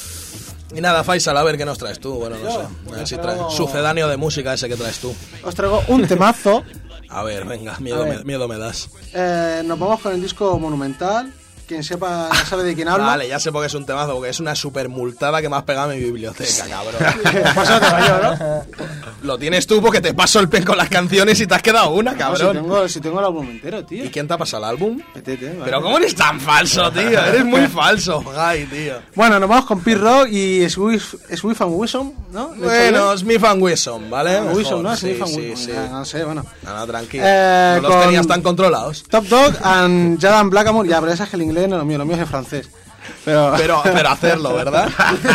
Y nada, Faisal, a ver qué nos traes tú. Bueno, no sé, a ver si traes sucedáneo de música ese que traes tú. Os traigo un temazo. A ver, venga, miedo me das. Nos vamos con el disco Monumental. Quien sepa, ya sabe de quién habla. Vale, ya sé por qué es un temazo, porque es una super multada que me has pegado en mi biblioteca, cabrón. Pues eso te va yo, ¿no? Lo tienes tú porque te paso el pen con las canciones y te has quedado una, cabrón. No, si tengo el álbum entero, tío. ¿Y quién te ha pasado el álbum? Petete, vale. Pero ¿cómo eres tan falso, tío? Eres muy falso, Guy, tío. Bueno, nos vamos con Pete Rock y Swift and Wesson, ¿no? Bueno, Smith and Wesson, ¿vale? Wesson, ¿no? Sí, Smith and sí, Wesson. sí. No sé, bueno. No, tranquilo. No los tenías tan controlados. Top Dog and Jadan Blackamore. Ya, pero esa es que el inglés no es lo mío es el francés. Pero hacerlo, ¿verdad?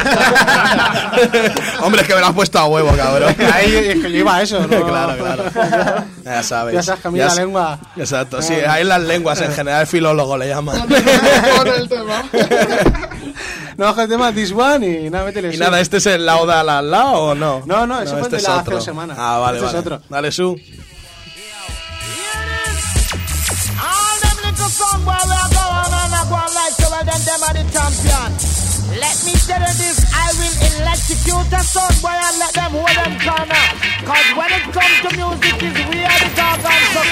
Hombre, es que me lo has puesto a huevo, cabrón. Ahí es que yo iba a eso, ¿no? Claro. Ya sabes. Ya sabes que a mí la lengua... Exacto, sí, ahí las lenguas, en general, filólogo le llaman. el tema. No, el tema This One y nada, métele. Y nada, ¿este es el Lauda al lado o no? No, eso fue este de la otro. hace 2 semanas. Ah, vale, este vale. es otro. Dale, Su. Song where we are going and I go like so well then them are the champion. Let me tell you this, I will electrocute a song where I let them hold them corner. Cause when it comes to music is we are the top and so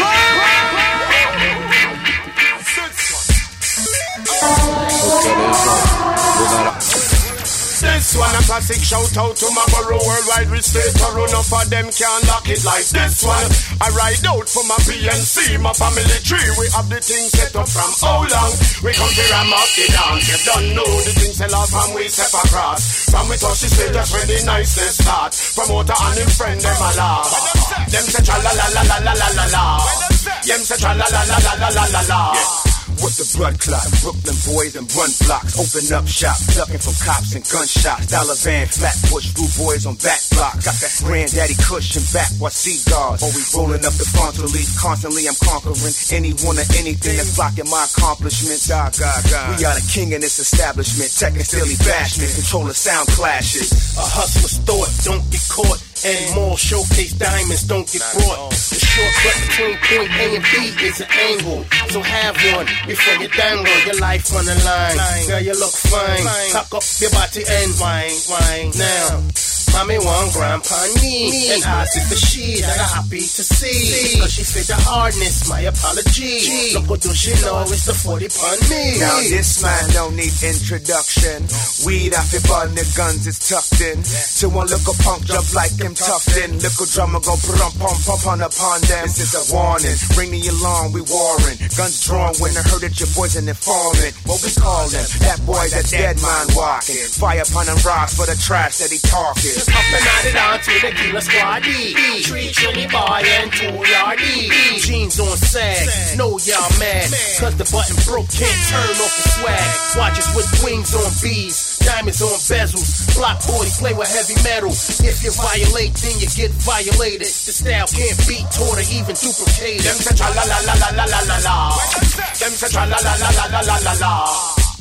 This one a classic shout out to my borough worldwide. We stay thorough, enough of them can't lock it like this one. I ride out for my PNC, my family tree. We have the thing set up from how long? We come to ram up the dance. You don't know the thing sell off and we step across. From we touch the stage, that's where the niceness start. Promoter and him friend, them a laugh. Them say tra la la la la la la la la. Them say tra la la la la la la la la. With the blood clot, Brooklyn boys and run blocks. Open up shop, ducking from cops and gunshots. Dollar van, flat push, blue boys on back block. Got that granddaddy cushion back while cigars. Always rolling up the front release. Constantly I'm conquering anyone or anything that's blocking my accomplishments. God. We are the king in this establishment. Tech and Steely bashment, control the sound clashes. A hustler's thought, don't get caught. And more showcase diamonds, don't get brought. The shortcut between point A and B is an angle. So have one before you dangle your life on the line. Girl, you look fine. Cock up your body and wine. Now, mommy want grandpa knee. And I see the she that I'm happy to see. Cause she fit the hardness, my apology. Look what do she know, it's the 40 on me. Now this man don't need introduction. Weed off your bun, the guns is tucked in. To one look a punk jump like him tucked in. Look a drummer go pump on upon them. This is a warning, ring the alarm, we warring. Guns drawn when they heard that your boy's an informant. What we call them? That boy's a dead man walking. Fire upon them rocks for the trash that he talking. Just up and out it on to the killer squad D. 3 trilly boy and 2 yardie. Jeans on sag, know y'all mad. Cause the button broke, can't turn off the swag. Watches with wings on bees, diamonds on bezels. Block boys play with heavy metal. If you violate, then you get violated. The style can't be taught or even duplicated. Them say tra la la la la la la la la. Them say tra la la la la la la la la.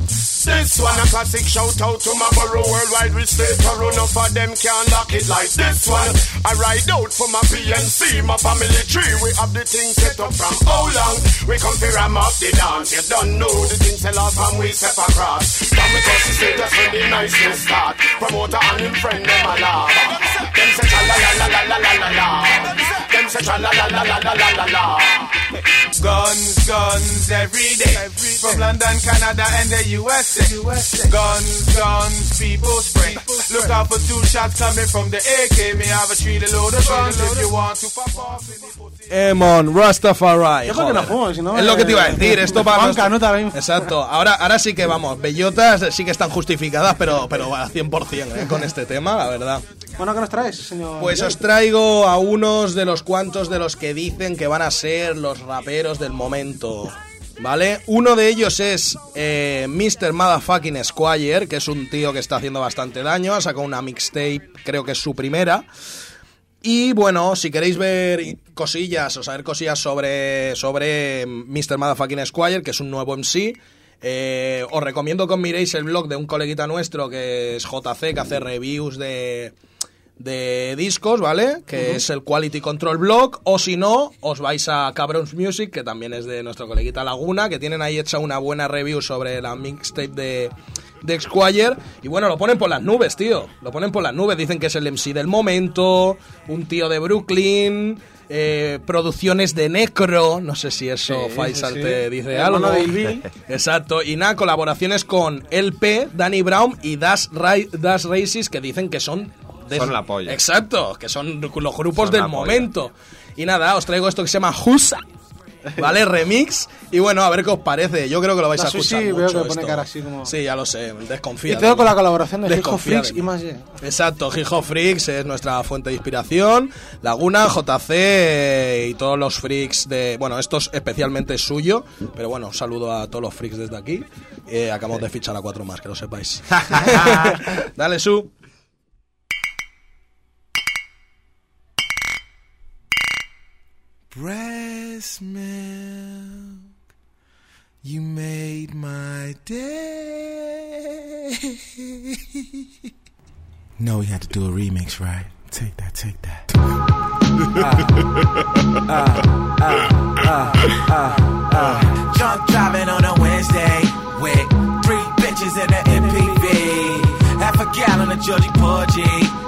This one a classic shout out to my borough. Worldwide we stay thorough. Enough of them can't lock it like this one. I ride out for my PNC, my family tree. We have the thing set up from how long? We come to ram up the dance. You don't know the thing sell off and we step across. Come with us to say that's when the niceness start. Promoter and him friend them a laugh. Them say cha la la la la la la la la. Them say cha la la la la la la la la. Guns, guns every day. From London, Canada and the USA. Guns, guns, people spray. Look out for 2 shots coming from the AK. Me have a tree to load of guns if you want to pop off. Emon, Rastafari. Yo creo que no juego, si no, es lo que te iba a decir. Esto para banca, no también. Exacto. Ahora sí que vamos. Bellotas sí que están justificadas, pero a 100% con este tema, la verdad. Bueno, ¿qué nos traes, señor? Pues os traigo a unos de los cuantos de los que dicen que van a ser los raperos del momento, ¿vale? Uno de ellos es Mr. Motherfucking Squire, que es un tío que está haciendo bastante daño. Ha sacado una mixtape, creo que es su primera. Y bueno, si queréis ver cosillas o saber cosillas sobre Mr. Motherfucking Squire, que es un nuevo MC, os recomiendo que miréis el blog de un coleguita nuestro que es JC, que hace reviews de discos, ¿vale? Que es el Quality Control Blog. O si no, os vais a Cabrons Music, que también es de nuestro coleguita Laguna, que tienen ahí hecha una buena review sobre la mixtape de Squire. Y bueno, lo ponen por las nubes, tío. Lo ponen por las nubes. Dicen que es el MC del momento, un tío de Brooklyn, producciones de Necro. No sé si eso Faisal te dice algo. Exacto. Y nada, colaboraciones con LP, Danny Brown y Dash Races, que dicen que son la polla. Exacto, que son los grupos del momento. Y nada, os traigo esto que se llama Husa, ¿vale? Remix. Y bueno, a ver qué os parece. Yo creo que lo vais a escuchar mucho. Veo que pone cara así como... Sí, ya lo sé, desconfía. Y todo con la colaboración de Hip Hop Freaks y más. Exacto, Hip Hop Freaks es nuestra fuente de inspiración. Laguna, JC y todos los freaks de... Bueno, esto especialmente es suyo, pero bueno, un saludo a todos los freaks desde aquí. Acabamos de fichar a 4 más, que lo sepáis. Dale, Su. Breast milk, you made my day. No, we had to do a remix, right? Take that, take that. Drunk driving on a Wednesday with 3 bitches in the MPV. Half a gallon of Georgie Porgy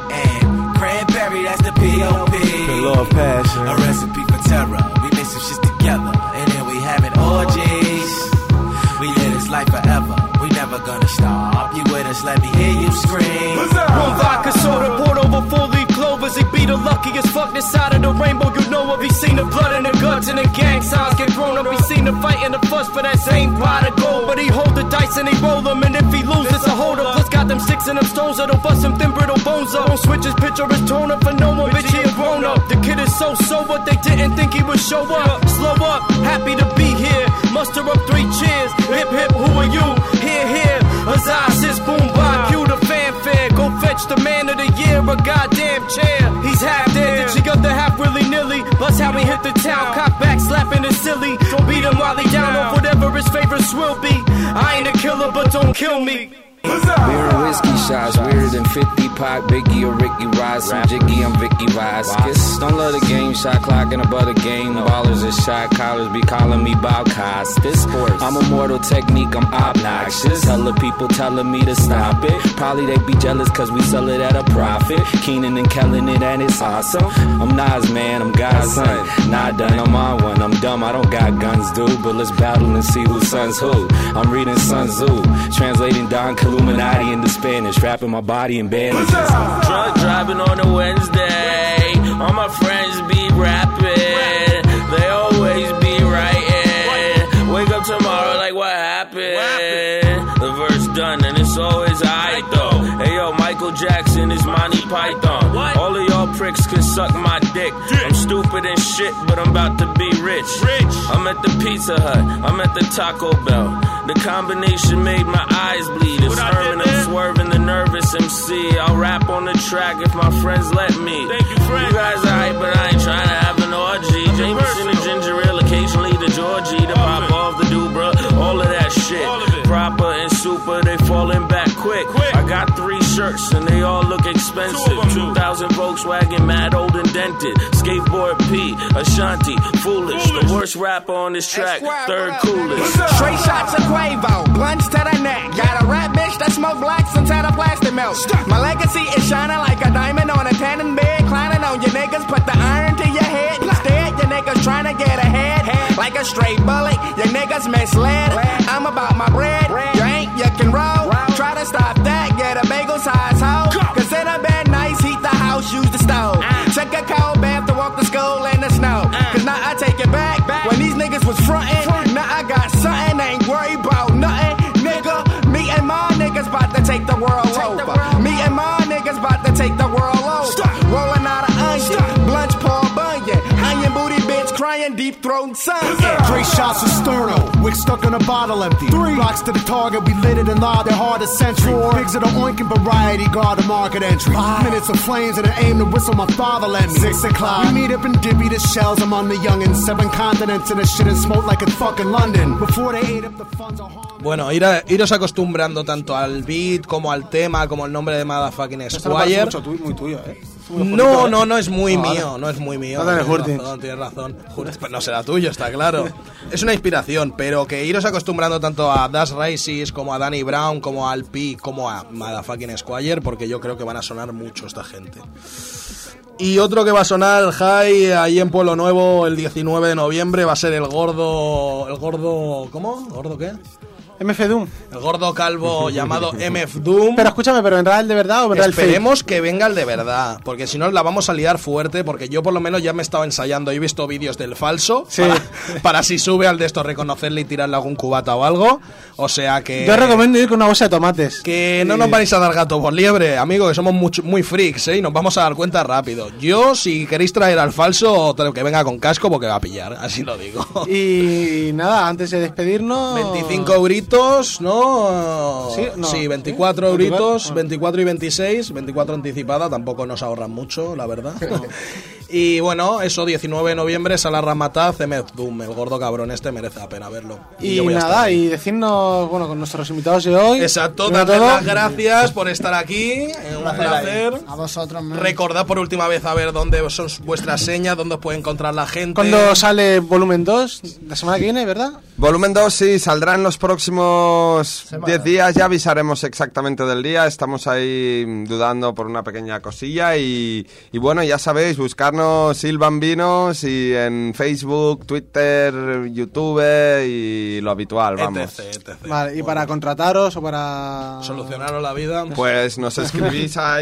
and cranberry, that's the P.O.P. The Lord Passion. A recipe for terror. We mix some shit together and then we having orgies. We live this life forever. We never gonna stop. You with us, let me hear you scream. One vodka soda poured over 4-leaf clovers. He be the luckiest fuck this side of the rainbow. You know what? We seen the blood in the guts and the gang signs get grown up. We seen the fight and the fuss for that same pot of gold. But he hold the dice and he roll them, and if he loses, it's a hold up. Plus got them sticks and them stones that'll bust some thin brittle bones up. Don't switch his picture, his tone up for no one. Bitch, he a grown up. The kid is so sober, they didn't think he would show up. Slow up, happy to be here. Muster up 3 cheers. Hip hip, who are you? Here, here. Huzzah, sis, boom, bop, cue the fanfare. Go fetch the man of the year, a goddamn chair. He's half dead, then she got the half willy-nilly. Bust how he hit the town, cock back, slapping his silly. Don't beat him while he down or whatever his favorites will be. I ain't a killer, but don't kill me. Beer and whiskey shots, weirder than 50 Pac, Biggie or Ricky Rice. Some Jiggy, I'm Vicky Rice. Kiss, don't love the game, shot clock and above the game. Ballers and shot callers be calling me Bob Costas. I'm immortal technique, I'm obnoxious. Hella people telling me to stop it. Probably they be jealous cause we sell it at a profit. Keenan and Kellen it and it's awesome. I'm Nas, man, I'm God's son. Not done, I'm on one. I'm dumb, I don't got guns, dude. But let's battle and see who sons who. I'm reading Sun Tzu, translating Don Illuminati into Spanish, wrapping my body in bandages. Drunk driving on a Wednesday, all my friends be rapping, they always be writing. Wake up tomorrow like what happened? The verse done and it's always I though. Hey yo, Michael Jackson is Monty Python. All of y'all pricks can suck my dick. I'm stupid and shit, but I'm about to be rich. I'm at the Pizza Hut, I'm at the Taco Bell. The combination made my eyes bleed. It's Herman, I'm swerving the nervous MC. I'll rap on the track if my friends let me. You guys are hype, but I ain't trying to have an orgy. Jameson and ginger ale, occasionally the Georgie. The pop off, the Dubra, all of that shit. Proper and super, they Got 3 shirts and they all look expensive. 2000 Volkswagen, mad old and dented. Skateboard P, Ashanti, foolish. The worst rapper on this track, third coolest. Straight shots of Quavo, blunts to the neck. Got a rat bitch that smoke blacks inside a plastic melt. My legacy is shining like a diamond on a tanning bed. Climbing on your niggas, put the iron to your head. Instead, your niggas trying to get ahead. Like a straight bullet, your niggas misled. I'm about my bread, you ain't, you can roll. Try to stop that, get a bagel size hoe. Cause in a bed nice, heat the house, use the stove. Take a cold bath to walk to school in the snow. Cause now I take it back, when these niggas was frontin'. Now I got something, ain't worried about nothing. Nigga, me and my niggas about to take the world over. Me and my niggas about to take the world over. Rolling out of onion, blunts Paul Bunyan. Onion booty bitch crying, deep throat son. 3 shots of Sterno, wick stuck in a bottle empty. 3 blocks to the target, we lit it and lobbed it hard as century. 4 pigs of the oinking variety, guard the market entry. 5 minutes of flames and an aim to whistle my father lent me. 6 o'clock, we meet up and divvy the shells among the youngins. 7 continents and the shit and smoke like it's fucking London. Before they ate up the funds of Bueno, iros acostumbrando tanto al beat como al tema, como el nombre de Motherfucking Squire. Esto es muy tuyo, No es muy mío, no es muy mío. Tienes razón. Pues no será tuyo, está claro. Es una inspiración, pero que iros acostumbrando tanto a Das Rises como a Danny Brown, como al P, como a Motherfucking Squire, porque yo creo que van a sonar mucho esta gente. Y otro que va a sonar high ahí en Pueblo Nuevo el 19 de noviembre va a ser el gordo... ¿Cómo? ¿Gordo qué? MF Doom. El gordo calvo llamado MF Doom. Pero escúchame, ¿pero vendrá el de verdad o vendrá el fake? Esperemos que venga el de verdad, porque si no la vamos a liar fuerte, porque yo por lo menos ya me he estado ensayando y he visto vídeos del falso, sí. para si sube al de esto reconocerle y tirarle algún cubata o algo. O sea que... Yo recomiendo ir con una bolsa de tomates. Que no nos vais a dar gato por liebre, amigo, que somos muy freaks, y nos vamos a dar cuenta rápido. Yo, si queréis traer al falso, que venga con casco porque va a pillar, así lo digo. Y nada, antes de despedirnos... 25 euritos, ¿no? Sí, no. Sí, 24 euritos, 24 y 26, 24 anticipada, tampoco nos ahorran mucho, la verdad. No. Y bueno, eso, 19 de noviembre, Sala Ramataz, MF Doom, el gordo cabrón este merece la pena verlo. Y nada, y decirnos, bueno, con nuestros invitados de hoy. Exacto, darles las gracias por estar aquí, un placer. A vosotros, man. Recordad por última vez a ver dónde son vuestras señas, dónde os puede encontrar la gente. ¿Cuándo sale volumen 2? La semana que viene, ¿verdad? Volumen 2, sí, saldrá en los próximos 10 días, ya avisaremos exactamente del día, estamos ahí dudando por una pequeña cosilla y bueno, ya sabéis, buscarnos Il Bambinos y en Facebook, Twitter, YouTube y lo habitual, vamos. etc. Vale, y para contrataros o para... solucionaros la vida. Pues nos escribís a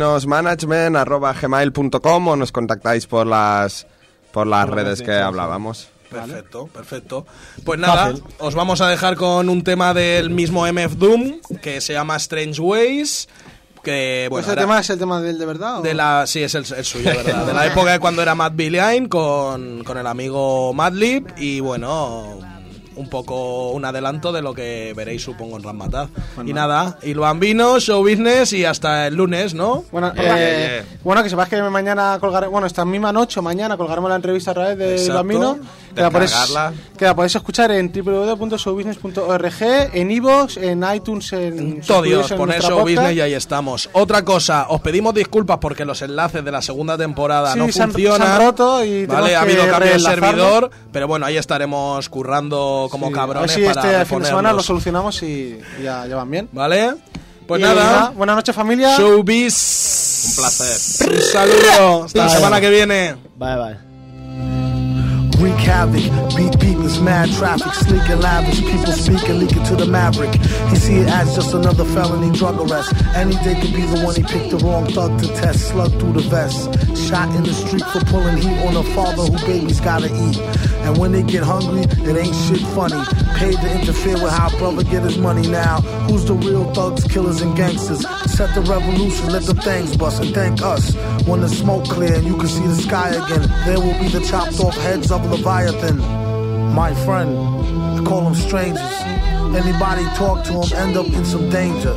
ilbambinosmanagement@gmail.com o nos contactáis por las redes que hablábamos. Perfecto. Pues nada, os vamos a dejar con un tema del mismo MF Doom que se llama Strange Ways. Que, bueno, ¿Ese tema es el tema del de verdad? ¿o? Sí, es el suyo, ¿verdad? De la época de cuando era Matt Villain con el amigo Madlib. Y bueno, un poco un adelanto de lo que veréis, supongo, en Ramataz. Bueno. Y nada, Il Bambino, Show Business y hasta el lunes, ¿no? Bueno, bueno, que sepas que mañana colgaremos, bueno, esta misma noche o mañana colgaremos la entrevista a través de Il Bambino. Que la podéis escuchar en www.showbusiness.org, en iVoox, en iTunes, en todo Dios, poner Show Business y ahí estamos. Otra cosa, os pedimos disculpas porque los enlaces de la segunda temporada no funcionan. Se han roto y vale, ha habido cambio de servidor, pero bueno, ahí estaremos currando como cabrones para este fin de semana lo solucionamos y ya van bien. Vale. Pues nada, buenas noches, familia. Showbiz. Un placer. Un saludo. Hasta la semana que viene. Bye. Wreak havoc, beat beatless, mad traffic, sleek and lavish, people speaking, leaking to the maverick. He see it as just another felony drug arrest. Any day could be the one he picked the wrong thug to test. Slug through the vest, shot in the street for pulling heat on a father who babies gotta eat. And when they get hungry, it ain't shit funny. Paid to interfere with how brother get his money now. Who's the real thugs, killers and gangsters? Set the revolution, let the things bust and thank us. When the smoke clear and you can see the sky again, there will be the chopped off heads of Leviathan. My friend, I call them strangers. Anybody talk to them end up in some danger.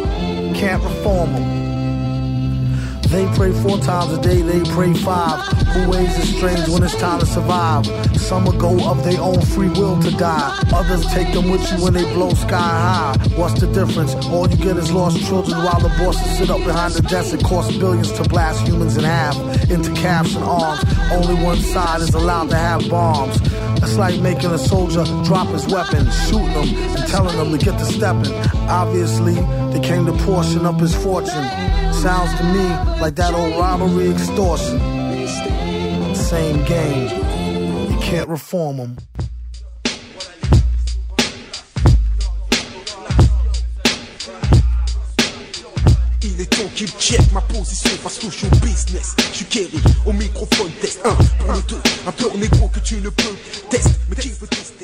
Can't reform them. They pray 4 times a day, they pray 5. who ways is strange when it's time to survive. Some will go of their own free will to die. Others take them with you when they blow sky high. What's the difference? All you get is lost children while the bosses sit up behind the desk. It costs billions to blast humans in half into calves and arms. Only one side is allowed to have bombs. It's like making a soldier drop his weapon, shooting him and telling him to get to stepping. Obviously, they came to portion up his fortune. Sounds to me like that old robbery extortion. Same game, you can't reform them. Il est temps qu'il check ma position parce que je suis au business. Je suis Kerry, au microphone test 1 pour le 2. Un pur négro que tu ne peux tester. Mais qui veut tester?